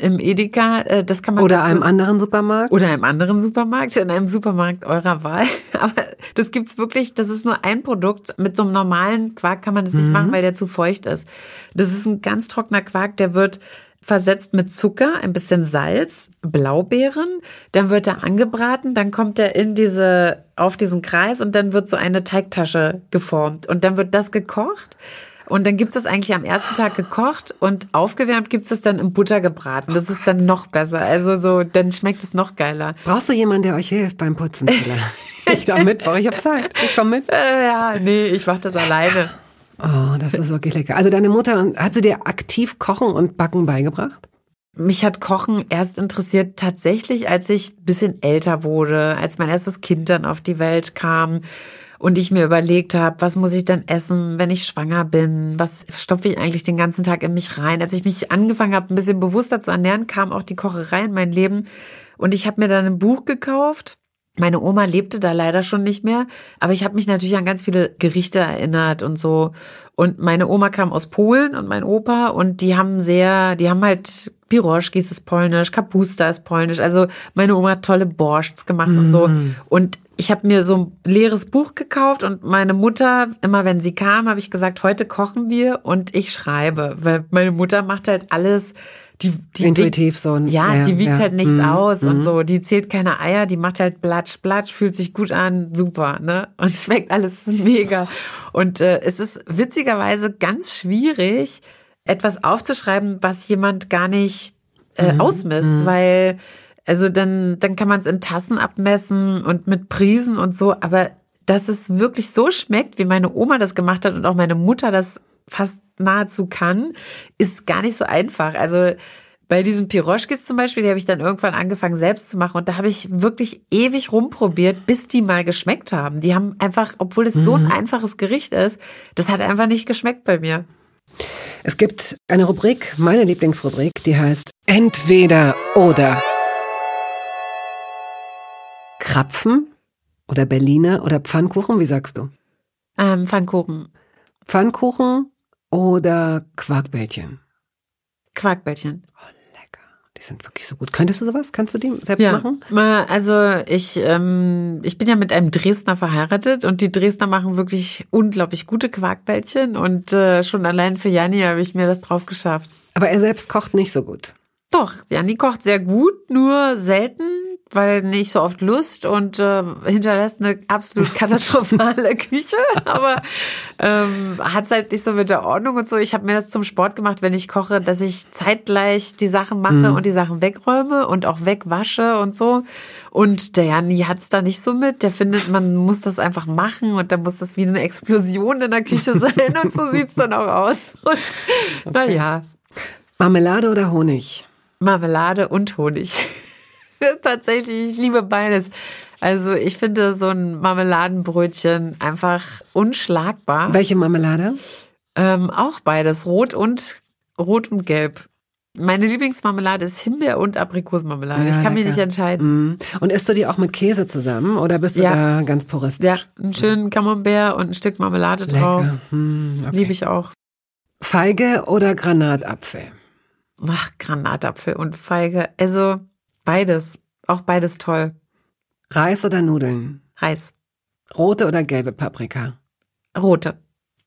Edeka, das kann man oder einem anderen Supermarkt. Oder einem anderen Supermarkt, in einem Supermarkt eurer Wahl. Aber das gibt's wirklich, das ist nur ein Produkt. Mit so einem normalen Quark kann man das nicht machen, weil der zu feucht ist. Das ist ein ganz trockener Quark, der wird versetzt mit Zucker, ein bisschen Salz, Blaubeeren, dann wird er angebraten, dann kommt er auf diesen Kreis und dann wird so eine Teigtasche geformt und dann wird das gekocht und dann gibt's das eigentlich am ersten Tag gekocht und aufgewärmt gibt's das dann in Butter gebraten. Das ist dann noch besser, also so, dann schmeckt es noch geiler. Brauchst du jemanden, der euch hilft beim Putzen? Ich da Mittwoch, ich habe Zeit, ich komme mit. Ja, nee, ich mache das alleine. Oh, das ist wirklich lecker. Also deine Mutter, hat sie dir aktiv Kochen und Backen beigebracht? Mich hat Kochen erst interessiert tatsächlich, als ich ein bisschen älter wurde, als mein erstes Kind dann auf die Welt kam und ich mir überlegt habe, was muss ich denn essen, wenn ich schwanger bin? Was stopfe ich eigentlich den ganzen Tag in mich rein? Als ich mich angefangen habe, ein bisschen bewusster zu ernähren, kam auch die Kocherei in mein Leben und ich habe mir dann ein Buch gekauft. Meine Oma lebte da leider schon nicht mehr, aber ich habe mich natürlich an ganz viele Gerichte erinnert und so. Und meine Oma kam aus Polen und mein Opa und die haben halt Piroschkis ist polnisch, Kapusta ist polnisch. Also meine Oma hat tolle Borschts gemacht und so. Und ich habe mir so ein leeres Buch gekauft und meine Mutter, immer wenn sie kam, habe ich gesagt, heute kochen wir und ich schreibe, weil meine Mutter macht halt alles. Die intuitiv so. Die wiegt halt nichts aus und so. Die zählt keine Eier, die macht halt Platsch, Platsch, fühlt sich gut an, super, ne? Und schmeckt alles mega. Und es ist witzigerweise ganz schwierig, etwas aufzuschreiben, was jemand gar nicht ausmisst, weil also dann kann man es in Tassen abmessen und mit Prisen und so, aber dass es wirklich so schmeckt, wie meine Oma das gemacht hat und auch meine Mutter das fast nahezu kann, ist gar nicht so einfach. Also bei diesen Piroschkis zum Beispiel, die habe ich dann irgendwann angefangen selbst zu machen und da habe ich wirklich ewig rumprobiert, bis die mal geschmeckt haben. Die haben einfach, obwohl es so ein einfaches Gericht ist, das hat einfach nicht geschmeckt bei mir. Es gibt eine Rubrik, meine Lieblingsrubrik, die heißt Entweder oder. Krapfen oder Berliner oder Pfannkuchen, wie sagst du? Pfannkuchen. Pfannkuchen oder Quarkbällchen? Quarkbällchen. Oh, lecker. Die sind wirklich so gut. Könntest du sowas? Kannst du die selbst machen? Also ich bin ja mit einem Dresdner verheiratet und die Dresdner machen wirklich unglaublich gute Quarkbällchen und schon allein für Janni habe ich mir das drauf geschafft. Aber er selbst kocht nicht so gut. Doch, Janni kocht sehr gut, nur selten, weil nicht so oft Lust und hinterlässt eine absolut katastrophale Küche, aber hat's halt nicht so mit der Ordnung und so. Ich habe mir das zum Sport gemacht, wenn ich koche, dass ich zeitgleich die Sachen mache und die Sachen wegräume und auch wegwasche und so. Und der Janni hat's da nicht so mit. Der findet, man muss das einfach machen und dann muss das wie eine Explosion in der Küche sein und so sieht's dann auch aus. Und naja. Marmelade oder Honig? Marmelade und Honig. Tatsächlich, ich liebe beides. Also ich finde so ein Marmeladenbrötchen einfach unschlagbar. Welche Marmelade? Auch beides, rot und gelb. Meine Lieblingsmarmelade ist Himbeer- und Aprikosenmarmelade. Ja, ich kann mich lecker. nicht entscheiden. Und isst du die auch mit Käse zusammen oder bist du da ganz puristisch? Ja, einen schönen Camembert und ein Stück Marmelade drauf. Okay. Liebe ich auch. Feige oder Granatapfel? Ach, Granatapfel und Feige. Also beides. Auch beides toll. Reis oder Nudeln? Reis. Rote oder gelbe Paprika? Rote.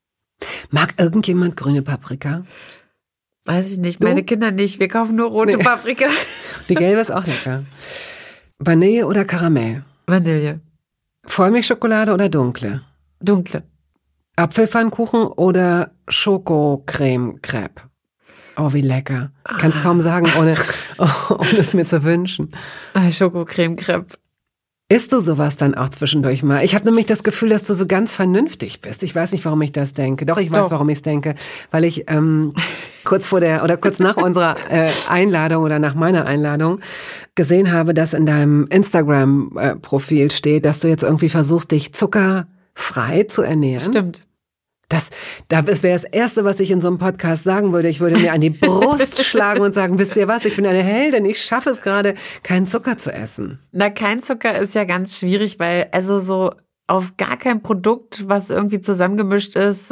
Mag irgendjemand grüne Paprika? Weiß ich nicht. Du? Meine Kinder nicht. Wir kaufen nur rote Paprika. Die gelbe ist auch lecker. Vanille oder Karamell? Vanille. Vollmilchschokolade oder dunkle? Dunkle. Apfelpfannkuchen oder Schokocreme-Crepe? Oh, wie lecker. Ich kann es kaum sagen, ohne es mir zu wünschen. Schokocreme-Crepe. Isst du sowas dann auch zwischendurch mal? Ich habe nämlich das Gefühl, dass du so ganz vernünftig bist. Ich weiß nicht, warum ich das denke. Doch, ich weiß, warum ich es denke. Weil ich kurz nach unserer Einladung oder nach meiner Einladung gesehen habe, dass in deinem Instagram-Profil steht, dass du jetzt irgendwie versuchst, dich zuckerfrei zu ernähren. Stimmt. Das wäre das Erste, was ich in so einem Podcast sagen würde. Ich würde mir an die Brust schlagen und sagen, wisst ihr was, ich bin eine Heldin, ich schaffe es gerade, keinen Zucker zu essen. Na, kein Zucker ist ja ganz schwierig, weil also so auf gar kein Produkt, was irgendwie zusammengemischt ist,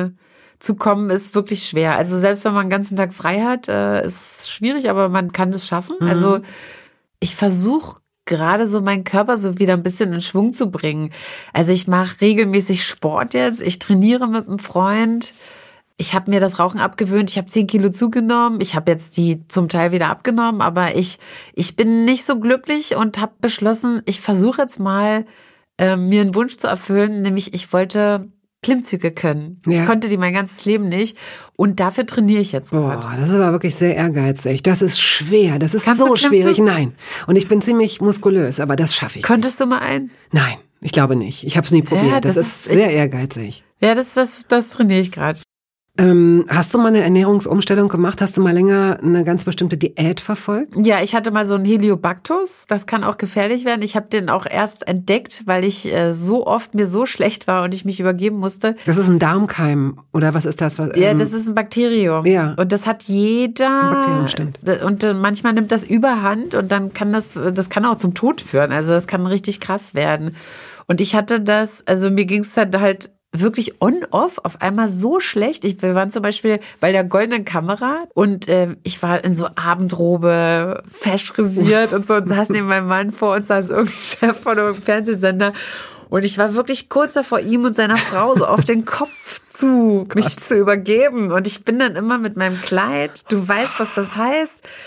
zu kommen, ist wirklich schwer. Also selbst wenn man den ganzen Tag frei hat, ist es schwierig, aber man kann es schaffen. Also ich versuche gerade so meinen Körper so wieder ein bisschen in Schwung zu bringen. Also ich mache regelmäßig Sport jetzt, ich trainiere mit einem Freund, ich habe mir das Rauchen abgewöhnt, ich habe 10 Kilo zugenommen, ich habe jetzt die zum Teil wieder abgenommen, aber ich bin nicht so glücklich und habe beschlossen, ich versuche jetzt mal, mir einen Wunsch zu erfüllen, nämlich ich wollte Klimmzüge können. Ja. Ich konnte die mein ganzes Leben nicht und dafür trainiere ich jetzt gerade. Boah, das ist aber wirklich sehr ehrgeizig. Das ist schwer, das ist so schwierig. Nein. Und ich bin ziemlich muskulös, aber das schaffe ich. Könntest du mal einen? Nein, ich glaube nicht. Ich habe es nie probiert. Ja, das ist sehr ehrgeizig. Ja, das trainiere ich gerade. Hast du mal eine Ernährungsumstellung gemacht? Hast du mal länger eine ganz bestimmte Diät verfolgt? Ja, ich hatte mal so einen Heliobactus. Das kann auch gefährlich werden. Ich habe den auch erst entdeckt, weil ich so oft mir so schlecht war und ich mich übergeben musste. Das ist ein Darmkeim oder was ist das? Ja, das ist ein Bakterium. Ja. Und das hat jeder. Ein Bakterium, stimmt. Und manchmal nimmt das Überhand und dann kann das kann auch zum Tod führen. Also das kann richtig krass werden. Und ich hatte das, also mir ging es halt wirklich on-off auf einmal so schlecht. Wir waren zum Beispiel bei der Goldenen Kamera und ich war in so Abendrobe, fesch frisiert und so und saß neben meinem Mann vor uns, saß irgendein Chef von einem Fernsehsender und ich war wirklich kurz davor, ihm und seiner Frau so auf den Kopf mich zu übergeben und ich bin dann immer mit meinem Kleid, du weißt, was das heißt,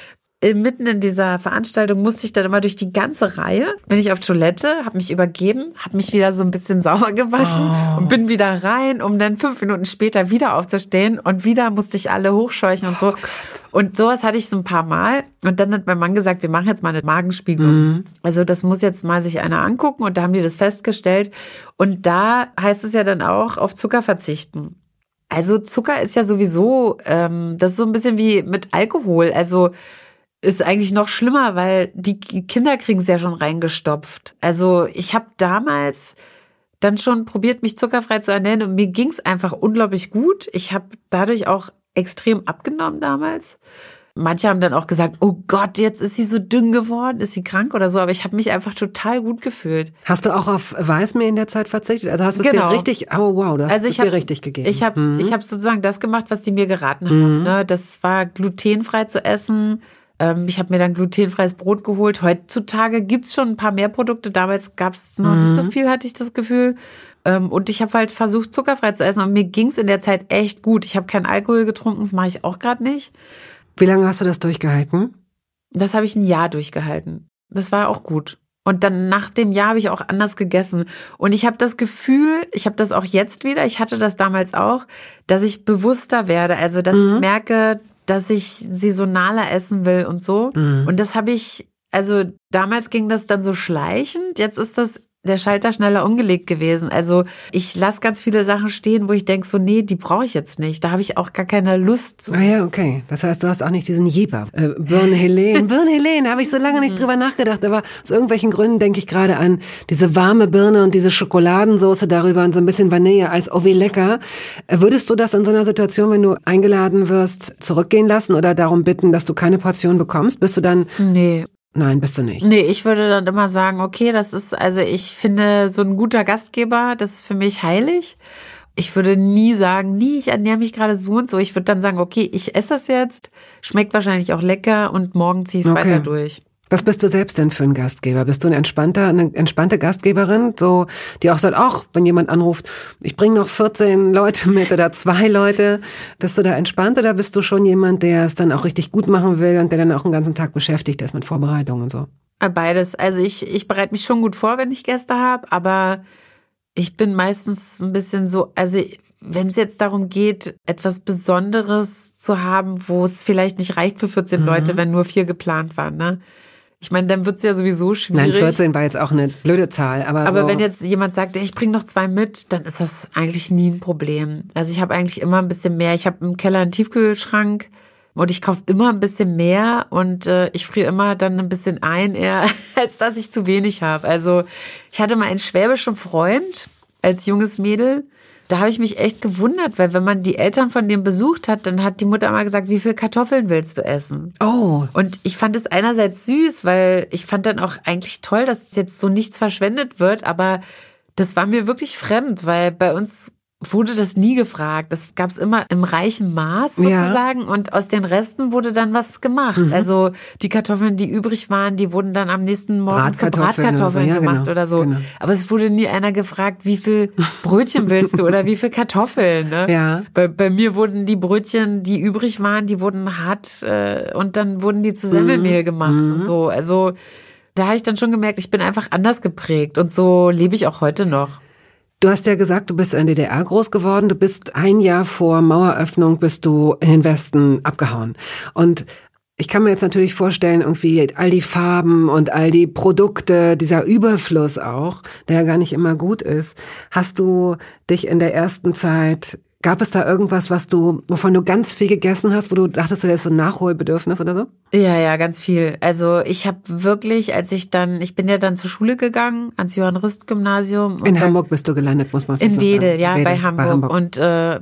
mitten in dieser Veranstaltung musste ich dann immer durch die ganze Reihe, bin ich auf Toilette, habe mich übergeben, habe mich wieder so ein bisschen sauber gewaschen und bin wieder rein, um dann 5 Minuten später wieder aufzustehen und wieder musste ich alle hochscheuchen und so. Und sowas hatte ich so ein paar Mal. Und dann hat mein Mann gesagt, wir machen jetzt mal eine Magenspiegelung. Also das muss jetzt mal sich einer angucken. Und da haben die das festgestellt. Und da heißt es ja dann auch, auf Zucker verzichten. Also Zucker ist ja sowieso, das ist so ein bisschen wie mit Alkohol. Also ist eigentlich noch schlimmer, weil die Kinder kriegen es ja schon reingestopft. Also ich habe damals dann schon probiert, mich zuckerfrei zu ernähren. Und mir ging es einfach unglaublich gut. Ich habe dadurch auch extrem abgenommen damals. Manche haben dann auch gesagt, oh Gott, jetzt ist sie so dünn geworden, ist sie krank oder so, aber ich habe mich einfach total gut gefühlt. Hast du auch auf Weißmehl in der Zeit verzichtet? Also hast du es dir richtig, oh wow, du hast es dir richtig gegeben. Ich habe sozusagen das gemacht, was die mir geraten haben. Ne? Das war glutenfrei zu essen. Ich habe mir dann glutenfreies Brot geholt. Heutzutage gibt's schon ein paar mehr Produkte. Damals gab's noch nicht so viel, hatte ich das Gefühl. Und ich habe halt versucht, zuckerfrei zu essen. Und mir ging's in der Zeit echt gut. Ich habe keinen Alkohol getrunken, das mache ich auch gerade nicht. Wie lange hast du das durchgehalten? Das habe ich ein Jahr durchgehalten. Das war auch gut. Und dann nach dem Jahr habe ich auch anders gegessen. Und ich habe das Gefühl, ich habe das auch jetzt wieder, ich hatte das damals auch, dass ich bewusster werde. Also, dass ich merke, dass ich saisonaler essen will und so. Und das habe ich, also damals ging das dann so schleichend. Jetzt ist das der Schalter schneller umgelegt gewesen. Also ich lasse ganz viele Sachen stehen, wo ich denke so, nee, die brauche ich jetzt nicht. Da habe ich auch gar keine Lust zu. Ah ja, okay. Das heißt, du hast auch nicht diesen Jeber. Birne Helene, habe ich so lange nicht drüber nachgedacht. Aber aus irgendwelchen Gründen denke ich gerade an diese warme Birne und diese Schokoladensoße darüber und so ein bisschen Vanilleeis. Oh, wie lecker. Würdest du das in so einer Situation, wenn du eingeladen wirst, zurückgehen lassen oder darum bitten, dass du keine Portion bekommst? Bist du dann... Nee. Nein, bist du nicht. Nee, ich würde dann immer sagen, okay, das ist, also ich finde, so ein guter Gastgeber, das ist für mich heilig. Ich würde nie sagen, nee, ich ernähre mich gerade so und so. Ich würde dann sagen, okay, ich esse das jetzt, schmeckt wahrscheinlich auch lecker und morgen ziehe ich es weiter durch. Was bist du selbst denn für ein Gastgeber? Bist du eine entspannte Gastgeberin, so die auch sagt, ach, wenn jemand anruft, ich bringe noch 14 Leute mit oder 2 Leute. Bist du da entspannt oder bist du schon jemand, der es dann auch richtig gut machen will und der dann auch den ganzen Tag beschäftigt ist mit Vorbereitungen und so? Beides. Also ich bereite mich schon gut vor, wenn ich Gäste habe, aber ich bin meistens ein bisschen so, also wenn es jetzt darum geht, etwas Besonderes zu haben, wo es vielleicht nicht reicht für 14 Leute, wenn nur 4 geplant waren, ne? Ich meine, dann wird's ja sowieso schwierig. Nein, 14 war jetzt auch eine blöde Zahl. Aber so. Wenn jetzt jemand sagt, ich bringe noch 2 mit, dann ist das eigentlich nie ein Problem. Also ich habe eigentlich immer ein bisschen mehr. Ich habe im Keller einen Tiefkühlschrank und ich kaufe immer ein bisschen mehr und ich friere immer dann ein bisschen ein, eher als dass ich zu wenig habe. Also ich hatte mal einen schwäbischen Freund als junges Mädel. Da habe ich mich echt gewundert, weil wenn man die Eltern von dem besucht hat, dann hat die Mutter immer gesagt, wie viel Kartoffeln willst du essen? Oh. Und ich fand es einerseits süß, weil ich fand dann auch eigentlich toll, dass jetzt so nichts verschwendet wird, aber das war mir wirklich fremd, weil bei uns wurde das nie gefragt. Das gab es immer im reichen Maß sozusagen und aus den Resten wurde dann was gemacht. Also die Kartoffeln, die übrig waren, die wurden dann am nächsten Morgen zu Bratkartoffeln gemacht oder so. Genau. Aber es wurde nie einer gefragt, wie viel Brötchen willst du oder wie viel Kartoffeln. Ne? Ja. Bei mir wurden die Brötchen, die übrig waren, die wurden hart und dann wurden die zu Semmelmehl gemacht und so. Also da habe ich dann schon gemerkt, ich bin einfach anders geprägt und so lebe ich auch heute noch. Du hast ja gesagt, du bist in der DDR groß geworden. Du bist ein Jahr vor Maueröffnung bist du in den Westen abgehauen. Und ich kann mir jetzt natürlich vorstellen, irgendwie all die Farben und all die Produkte, dieser Überfluss auch, der ja gar nicht immer gut ist. Hast du dich in der ersten Zeit, gab es da irgendwas, wovon du ganz viel gegessen hast, wo du dachtest, du hättest so ein Nachholbedürfnis oder so? Ja, ganz viel. Also ich habe wirklich, ich bin ja dann zur Schule gegangen, ans Johann-Rist-Gymnasium. In Hamburg bist du gelandet, muss man vielleicht sagen. In Wedel, ja, bei Hamburg. Und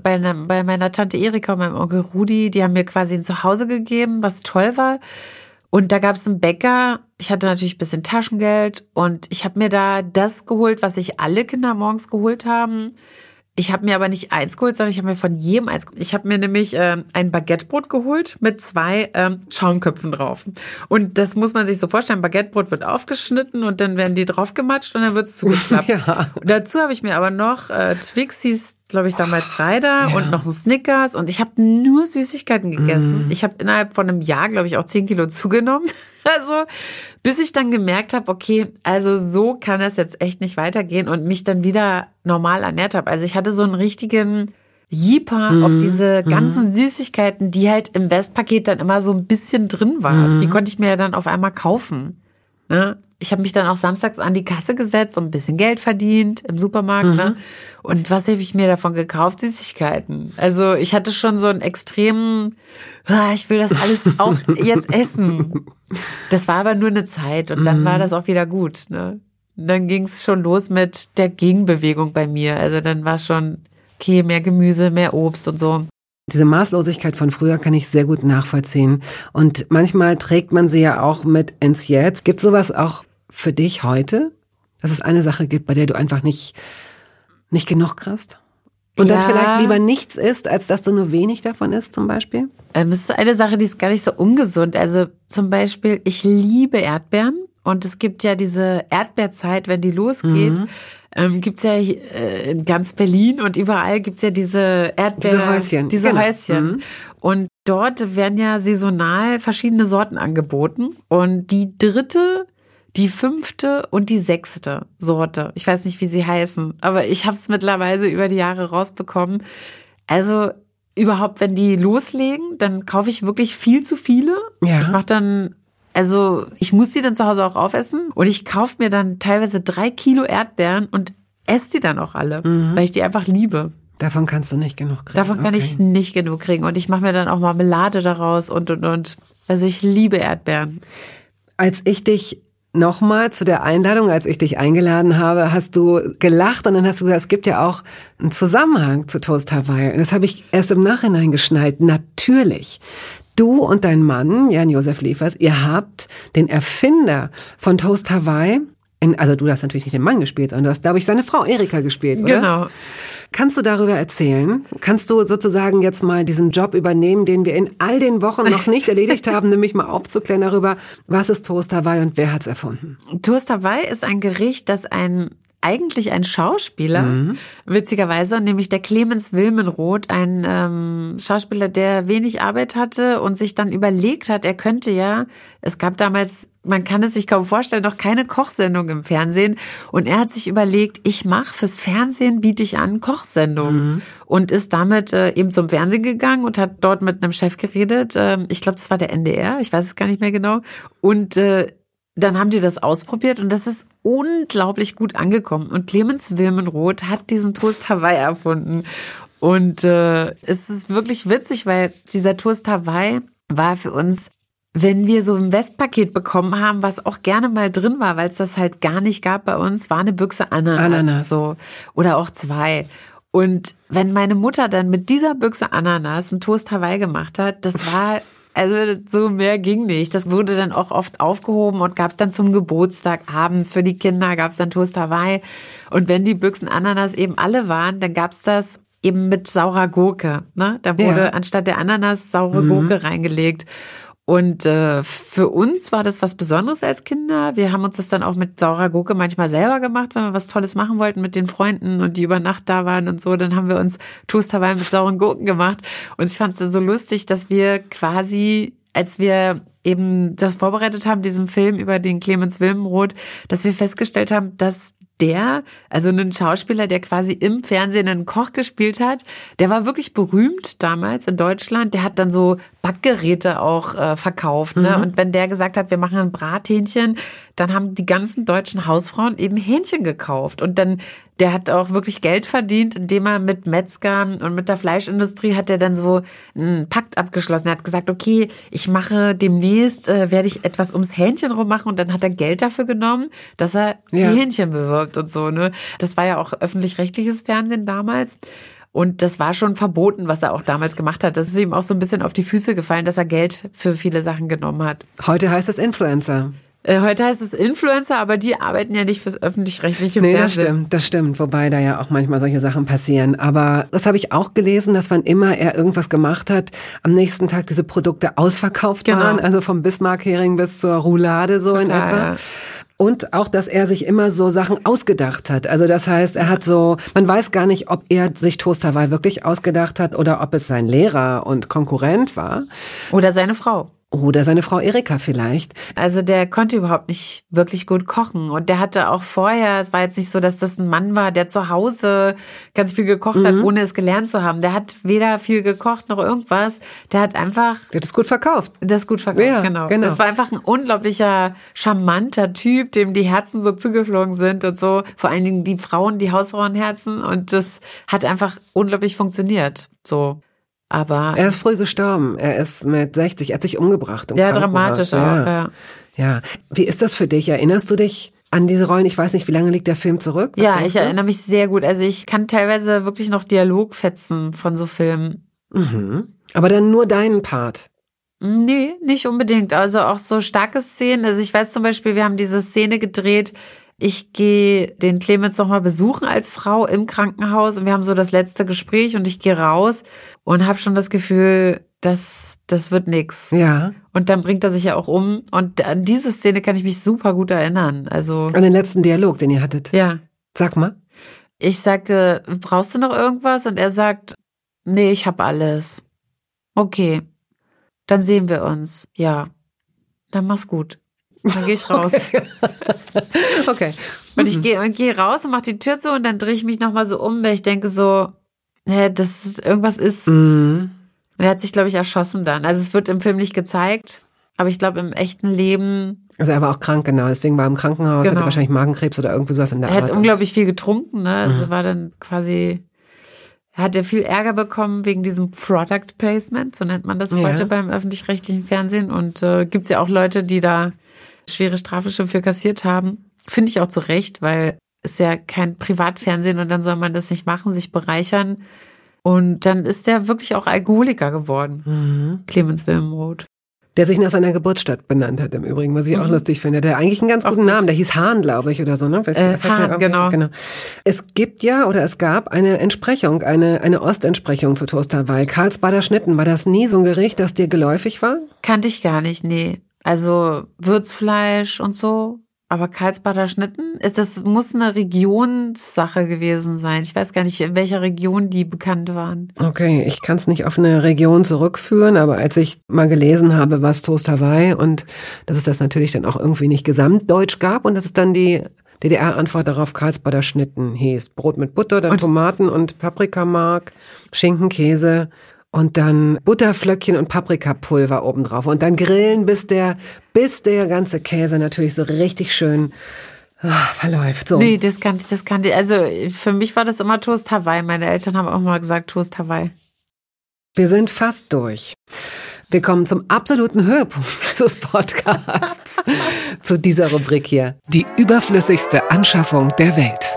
bei meiner Tante Erika und meinem Onkel Rudi, die haben mir quasi ein Zuhause gegeben, was toll war. Und da gab es einen Bäcker. Ich hatte natürlich ein bisschen Taschengeld und ich habe mir da das geholt, was sich alle Kinder morgens geholt haben. Ich habe mir aber nicht eins geholt, sondern ich habe mir von jedem eins geholt. Ich habe mir nämlich ein Baguettebrot geholt mit 2 Schaumköpfen drauf. Und das muss man sich so vorstellen, Baguettebrot wird aufgeschnitten und dann werden die drauf gematscht und dann wird es zugeklappt. Ja. Und dazu habe ich mir aber noch Twixys glaube ich, damals Ryder und noch ein Snickers und ich habe nur Süßigkeiten gegessen. Ich habe innerhalb von einem Jahr, glaube ich, auch 10 Kilo zugenommen. Also bis ich dann gemerkt habe, okay, also so kann das jetzt echt nicht weitergehen und mich dann wieder normal ernährt habe. Also ich hatte so einen richtigen Jeeper auf diese ganzen Süßigkeiten, die halt im Westpaket dann immer so ein bisschen drin waren. Die konnte ich mir ja dann auf einmal kaufen. Ne? Ich habe mich dann auch samstags an die Kasse gesetzt und ein bisschen Geld verdient im Supermarkt. Ne? Und was habe ich mir davon gekauft? Süßigkeiten. Also ich hatte schon so einen extremen, ich will das alles auch jetzt essen. Das war aber nur eine Zeit und dann war das auch wieder gut. Ne? Und dann ging es schon los mit der Gegenbewegung bei mir. Also dann war es schon, okay, mehr Gemüse, mehr Obst und so. Diese Maßlosigkeit von früher kann ich sehr gut nachvollziehen. Und manchmal trägt man sie ja auch mit ins Jetzt. Gibt sowas auch für dich heute? Dass es eine Sache gibt, bei der du einfach nicht genug kriegst? Und dann vielleicht lieber nichts isst, als dass du nur wenig davon isst zum Beispiel? Das ist eine Sache, die ist gar nicht so ungesund. Also zum Beispiel, ich liebe Erdbeeren. Und es gibt ja diese Erdbeerzeit, wenn die losgeht. Gibt's ja in ganz Berlin und überall gibt's ja diese Häuschen. Diese Häuschen. Und dort werden ja saisonal verschiedene Sorten angeboten. Und die 3., die 5. und die 6. Sorte, ich weiß nicht, wie sie heißen, aber ich habe es mittlerweile über die Jahre rausbekommen. Also überhaupt, wenn die loslegen, dann kaufe ich wirklich viel zu viele. Ja. Ich mache dann... Also ich muss die dann zu Hause auch aufessen und ich kaufe mir dann teilweise 3 Kilo Erdbeeren und esse die dann auch alle, weil ich die einfach liebe. Davon kannst du nicht genug kriegen. Davon kann ich nicht genug kriegen und ich mache mir dann auch Marmelade daraus und. Also ich liebe Erdbeeren. Als ich dich nochmal zu der Einladung, als ich dich eingeladen habe, hast du gelacht und dann hast du gesagt, es gibt ja auch einen Zusammenhang zu Toast Hawaii. Und das habe ich erst im Nachhinein geschnallt. Natürlich. Du und dein Mann, Jan-Josef Liefers, ihr habt den Erfinder von Toast Hawaii, also du hast natürlich nicht den Mann gespielt, sondern du hast, glaube ich, seine Frau Erika gespielt, oder? Genau. Kannst du darüber erzählen? Kannst du sozusagen jetzt mal diesen Job übernehmen, den wir in all den Wochen noch nicht erledigt haben, nämlich mal aufzuklären darüber, was ist Toast Hawaii und wer hat's erfunden? Toast Hawaii ist ein Gericht, das eigentlich ein Schauspieler, witzigerweise, nämlich der Clemens Wilmenrod, ein Schauspieler, der wenig Arbeit hatte und sich dann überlegt hat, er könnte ja, es gab damals, man kann es sich kaum vorstellen, noch keine Kochsendung im Fernsehen und er hat sich überlegt, fürs Fernsehen biete ich an Kochsendungen und ist damit eben zum Fernsehen gegangen und hat dort mit einem Chef geredet, ich glaube, das war der NDR, ich weiß es gar nicht mehr genau und dann haben die das ausprobiert und das ist unglaublich gut angekommen. Und Clemens Wilmenrod hat diesen Toast Hawaii erfunden. Und es ist wirklich witzig, weil dieser Toast Hawaii war für uns, wenn wir so ein Westpaket bekommen haben, was auch gerne mal drin war, weil es das halt gar nicht gab bei uns, war eine Büchse Ananas. So. Oder auch 2. Und wenn meine Mutter dann mit dieser Büchse Ananas einen Toast Hawaii gemacht hat, das war... Also so mehr ging nicht. Das wurde dann auch oft aufgehoben und gab es dann zum Geburtstag abends für die Kinder, gab es dann Toast Hawaii. Und wenn die Büchsen Ananas eben alle waren, dann gab es das eben mit saurer Gurke. Ne? Da wurde anstatt der Ananas saure Gurke reingelegt. Und für uns war das was Besonderes als Kinder. Wir haben uns das dann auch mit saurer Gurke manchmal selber gemacht, wenn wir was Tolles machen wollten mit den Freunden und die über Nacht da waren und so. Dann haben wir uns Toast Hawaii mit sauren Gurken gemacht. Und ich fand es dann so lustig, dass wir quasi, als wir eben das vorbereitet haben, diesen Film über den Clemens Wilmenrod, dass wir festgestellt haben, dass also ein Schauspieler, der quasi im Fernsehen einen Koch gespielt hat, der war wirklich berühmt damals in Deutschland. Der hat dann so Backgeräte auch verkauft. Ne? Und wenn der gesagt hat, wir machen ein Brathähnchen, dann haben die ganzen deutschen Hausfrauen eben Hähnchen gekauft. Und dann, der hat auch wirklich Geld verdient, indem er mit Metzgern und mit der Fleischindustrie hat er dann so einen Pakt abgeschlossen. Er hat gesagt, okay, ich mache demnächst, werde ich etwas ums Hähnchen rummachen. Und dann hat er Geld dafür genommen, dass er die Hähnchen bewirbt und so. Ne? Das war ja auch öffentlich-rechtliches Fernsehen damals. Und das war schon verboten, was er auch damals gemacht hat. Das ist ihm auch so ein bisschen auf die Füße gefallen, dass er Geld für viele Sachen genommen hat. Heute heißt es Influencer. Heute heißt es Influencer, aber die arbeiten ja nicht fürs öffentlich-rechtliche Fernsehen. Das stimmt. Wobei da ja auch manchmal solche Sachen passieren. Aber das habe ich auch gelesen, dass wann immer er irgendwas gemacht hat, am nächsten Tag diese Produkte ausverkauft waren. Also vom Bismarck-Hering bis zur Roulade so in etwa. Ja. Und auch, dass er sich immer so Sachen ausgedacht hat. Also das heißt, er hat so, man weiß gar nicht, ob er sich Toast Hawaii wirklich ausgedacht hat oder ob es sein Lehrer und Konkurrent war. Oder seine Frau. Oder seine Frau Erika vielleicht. Also der konnte überhaupt nicht wirklich gut kochen. Und der hatte auch vorher, es war jetzt nicht so, dass das ein Mann war, der zu Hause ganz viel gekocht hat, ohne es gelernt zu haben. Der hat weder viel gekocht noch irgendwas. Der hat einfach... Der hat es gut verkauft. Das gut verkauft, ja, genau. Das war einfach ein unglaublicher, charmanter Typ, dem die Herzen so zugeflogen sind und so. Vor allen Dingen die Frauen, die Hausfrauenherzen. Und das hat einfach unglaublich funktioniert. So. Aber er ist früh gestorben. Er ist mit 60, er hat sich umgebracht. Ja, dramatisch auch, ja. Ja. Wie ist das für dich? Erinnerst du dich an diese Rollen? Ich weiß nicht, wie lange liegt der Film zurück? Ja, ich erinnere mich sehr gut. Also ich kann teilweise wirklich noch Dialogfetzen von so Filmen. Mhm. Aber dann nur deinen Part? Nee, nicht unbedingt. Also auch so starke Szenen. Also ich weiß zum Beispiel, wir haben diese Szene gedreht, ich gehe den Clemens nochmal besuchen als Frau im Krankenhaus und wir haben so das letzte Gespräch und ich gehe raus und habe schon das Gefühl, das wird nix. Ja. Und dann bringt er sich ja auch um und an diese Szene kann ich mich super gut erinnern. Also an den letzten Dialog, den ihr hattet. Ja. Sag mal. Ich sagte, brauchst du noch irgendwas? Und er sagt, nee, ich habe alles. Okay, dann sehen wir uns. Ja, dann mach's gut. Dann gehe ich raus. Okay. Und ich gehe raus und mache die Tür zu und dann drehe ich mich nochmal so um, weil ich denke so, irgendwas ist. Und er hat sich, glaube ich, erschossen dann. Also es wird im Film nicht gezeigt, aber ich glaube im echten Leben. Also er war auch krank, genau. Deswegen war er im Krankenhaus, hatte wahrscheinlich Magenkrebs oder irgendwie sowas in der Art. Er hat unglaublich viel getrunken, ne? Also war dann quasi, er hat ja viel Ärger bekommen wegen diesem Product Placement, so nennt man das heute beim öffentlich-rechtlichen Fernsehen. Und gibt's ja auch Leute, die da schwere Strafe für kassiert haben. Finde ich auch zu Recht, weil es ja kein Privatfernsehen und dann soll man das nicht machen, sich bereichern. Und dann ist der wirklich auch Alkoholiker geworden, Clemens Wilmenrod. Der sich nach seiner Geburtsstadt benannt hat im Übrigen, was ich auch lustig finde. Der hat eigentlich einen ganz guten Namen, der hieß Hahn, glaube ich, oder so. Ne? Hahn, genau. Es gab eine Entsprechung, eine Ostentsprechung zu Toast Hawaii. Karlsbader Schnitten, war das nie so ein Gericht, das dir geläufig war? Kannte ich gar nicht, nee. Also Würzfleisch und so, aber Karlsbader Schnitten, das muss eine Regionssache gewesen sein. Ich weiß gar nicht, in welcher Region die bekannt waren. Okay, ich kann es nicht auf eine Region zurückführen, aber als ich mal gelesen habe, was Toast Hawaii und dass es das natürlich dann auch irgendwie nicht gesamtdeutsch gab und dass es dann die DDR-Antwort darauf Karlsbader Schnitten hieß. Brot mit Butter, dann Tomaten und Paprikamark, Schinken, Käse. Und dann Butterflöckchen und Paprikapulver obendrauf. Und dann grillen, bis der ganze Käse natürlich so richtig schön verläuft. So. Nee, das kannte ich. Also für mich war das immer Toast Hawaii. Meine Eltern haben auch mal gesagt Toast Hawaii. Wir sind fast durch. Wir kommen zum absoluten Höhepunkt des Podcasts. Zu dieser Rubrik hier. Die überflüssigste Anschaffung der Welt.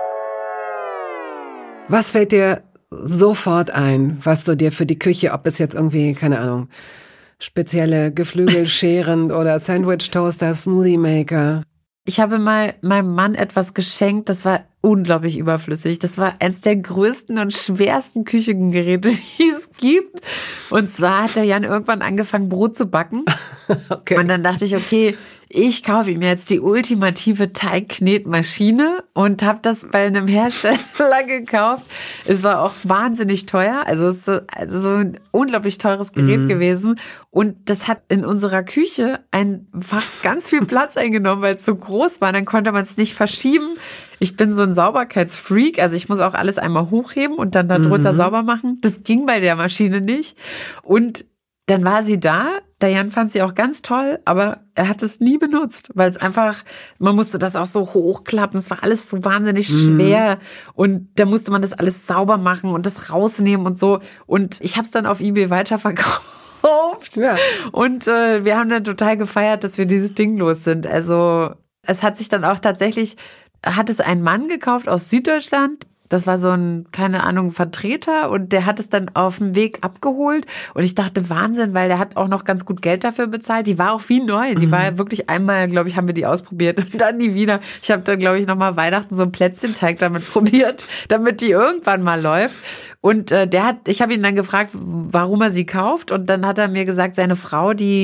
Was fällt dir sofort ein, was du dir für die Küche, ob es jetzt irgendwie, keine Ahnung, spezielle Geflügelscheren oder Sandwich-Toaster, Smoothie-Maker. Ich habe mal meinem Mann etwas geschenkt, das war unglaublich überflüssig. Das war eines der größten und schwersten Küchengeräte, die es gibt. Und zwar hat der Jan irgendwann angefangen, Brot zu backen. Okay. Und dann dachte ich, okay, ich kaufe ihm jetzt die ultimative Teigknetmaschine und habe das bei einem Hersteller gekauft. Es war auch wahnsinnig teuer, also es ist so ein unglaublich teures Gerät gewesen. Und das hat in unserer Küche fast ganz viel Platz eingenommen, weil es so groß war. Dann konnte man es nicht verschieben. Ich bin so ein Sauberkeitsfreak, also ich muss auch alles einmal hochheben und dann darunter sauber machen. Das ging bei der Maschine nicht. Und dann war sie da. Der Jan fand sie auch ganz toll, aber er hat es nie benutzt, weil es einfach, man musste das auch so hochklappen. Es war alles so wahnsinnig schwer und da musste man das alles sauber machen und das rausnehmen und so. Und ich habe es dann auf eBay weiterverkauft. Ja. Und wir haben dann total gefeiert, dass wir dieses Ding los sind. Also es hat sich dann auch tatsächlich, hat es ein Mann gekauft aus Süddeutschland. Das war so ein, keine Ahnung, Vertreter und der hat es dann auf dem Weg abgeholt und ich dachte, Wahnsinn, weil der hat auch noch ganz gut Geld dafür bezahlt. Die war auch wie neu. Die war ja wirklich einmal, glaube ich, haben wir die ausprobiert und dann nie wieder. Ich habe dann, glaube ich, nochmal Weihnachten so einen Plätzchenteig damit probiert, damit die irgendwann mal läuft. Und ich habe ihn dann gefragt, warum er sie kauft und dann hat er mir gesagt, seine Frau, die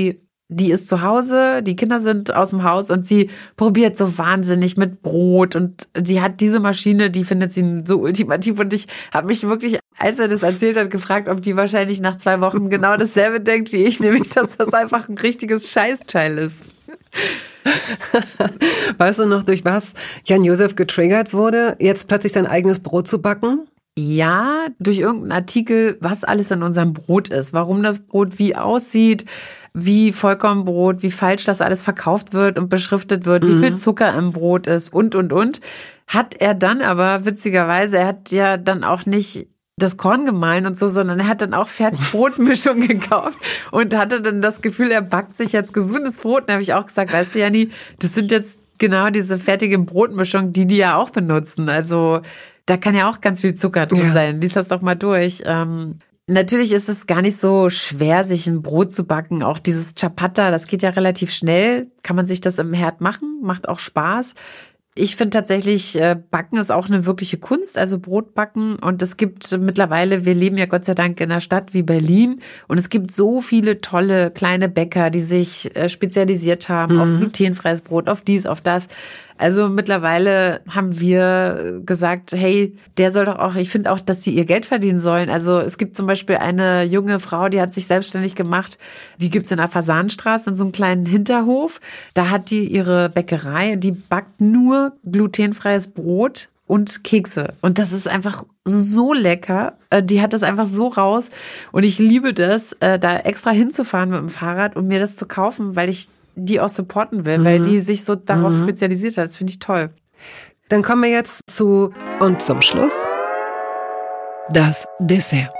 die ist zu Hause, die Kinder sind aus dem Haus und sie probiert so wahnsinnig mit Brot und sie hat diese Maschine, die findet sie so ultimativ und ich habe mich wirklich, als er das erzählt hat, gefragt, ob die wahrscheinlich nach 2 Wochen genau dasselbe denkt wie ich, nämlich, dass das einfach ein richtiges Scheißteil ist. Weißt du noch, durch was Jan-Josef getriggert wurde, jetzt plötzlich sein eigenes Brot zu backen? Ja, durch irgendeinen Artikel, was alles in unserem Brot ist, warum das Brot wie aussieht, wie Vollkornbrot, wie falsch das alles verkauft wird und beschriftet wird, wie viel Zucker im Brot ist und. Hat er dann aber, witzigerweise, er hat ja dann auch nicht das Korn gemahlen und so, sondern er hat dann auch Fertigbrotmischung gekauft und hatte dann das Gefühl, er backt sich jetzt gesundes Brot. Und da habe ich auch gesagt, weißt du, Janni, das sind jetzt genau diese fertige Brotmischung, die ja auch benutzen. Also da kann ja auch ganz viel Zucker drin sein. Lies das doch mal durch. Natürlich ist es gar nicht so schwer, sich ein Brot zu backen. Auch dieses Ciabatta, das geht ja relativ schnell. Kann man sich das im Herd machen, macht auch Spaß. Ich finde tatsächlich, Backen ist auch eine wirkliche Kunst, also Brotbacken. Und es gibt mittlerweile, wir leben ja Gott sei Dank in einer Stadt wie Berlin. Und es gibt so viele tolle kleine Bäcker, die sich spezialisiert haben auf glutenfreies Brot, auf dies, auf das. Also mittlerweile haben wir gesagt, hey, der soll doch auch, ich finde auch, dass sie ihr Geld verdienen sollen. Also es gibt zum Beispiel eine junge Frau, die hat sich selbstständig gemacht, die gibt's in der Fasanstraße, in so einem kleinen Hinterhof. Da hat die ihre Bäckerei, die backt nur glutenfreies Brot und Kekse. Und das ist einfach so lecker. Die hat das einfach so raus. Und ich liebe das, da extra hinzufahren mit dem Fahrrad und mir das zu kaufen, weil ich die auch supporten will, weil die sich so darauf spezialisiert hat. Das finde ich toll. Dann kommen wir jetzt zu und zum Schluss das Dessert.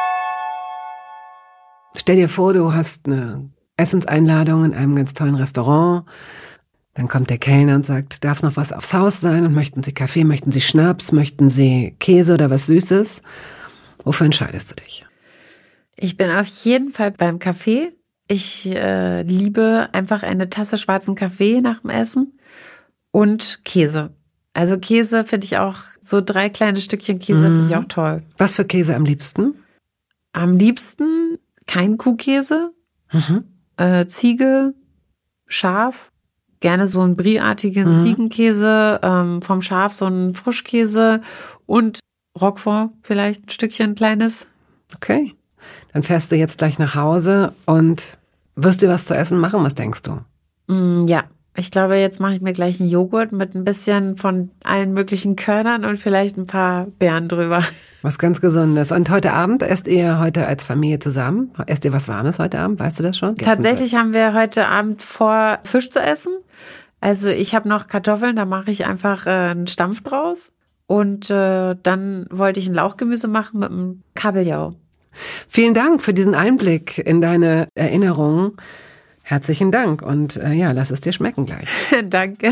Stell dir vor, du hast eine Essenseinladung in einem ganz tollen Restaurant. Dann kommt der Kellner und sagt, darf es noch was aufs Haus sein? Und möchten Sie Kaffee, möchten Sie Schnaps, möchten Sie Käse oder was Süßes? Wofür entscheidest du dich? Ich bin auf jeden Fall beim Kaffee. Ich liebe einfach eine Tasse schwarzen Kaffee nach dem Essen und Käse. Also Käse finde ich auch, so 3 kleine Stückchen Käse finde ich auch toll. Was für Käse am liebsten? Am liebsten kein Kuhkäse, Ziege, Schaf, gerne so einen Brie-artigen Ziegenkäse, vom Schaf so einen Frischkäse und Roquefort vielleicht ein Stückchen kleines. Okay. Dann fährst du jetzt gleich nach Hause und wirst dir was zu essen machen. Was denkst du? Ja, ich glaube, jetzt mache ich mir gleich einen Joghurt mit ein bisschen von allen möglichen Körnern und vielleicht ein paar Beeren drüber. Was ganz Gesundes. Und heute Abend esst ihr heute als Familie zusammen? Esst ihr was Warmes heute Abend? Weißt du das schon? Tatsächlich haben wir heute Abend vor, Fisch zu essen. Also ich habe noch Kartoffeln, da mache ich einfach einen Stampf draus. Und dann wollte ich ein Lauchgemüse machen mit einem Kabeljau. Vielen Dank für diesen Einblick in deine Erinnerungen. Herzlichen Dank und ja, lass es dir schmecken gleich. Danke.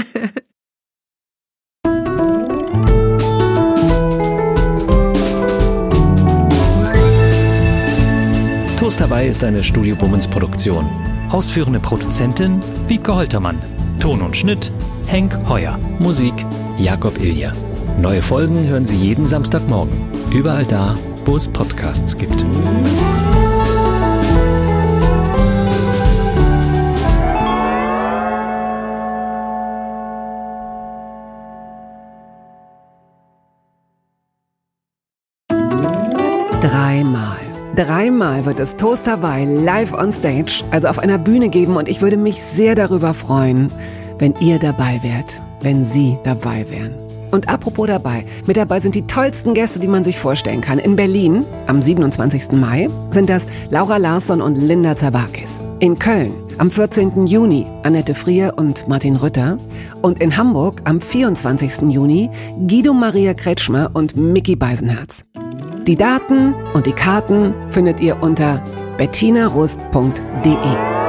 Toast dabei ist eine Studio Bummens Produktion. Ausführende Produzentin Wiebke Holtermann. Ton und Schnitt Henk Heuer. Musik Jakob Ilja. Neue Folgen hören Sie jeden Samstagmorgen. Überall da, wo es Podcasts gibt. Dreimal wird es Toast dabei live on stage, also auf einer Bühne geben und ich würde mich sehr darüber freuen, wenn ihr dabei wärt, wenn Sie dabei wären. Und apropos dabei, mit dabei sind die tollsten Gäste, die man sich vorstellen kann. In Berlin am 27. Mai sind das Laura Larsson und Linda Zerwakis. In Köln am 14. Juni Annette Frier und Martin Rütter. Und in Hamburg am 24. Juni Guido Maria Kretschmer und Micky Beisenherz. Die Daten und die Karten findet ihr unter bettinarust.de.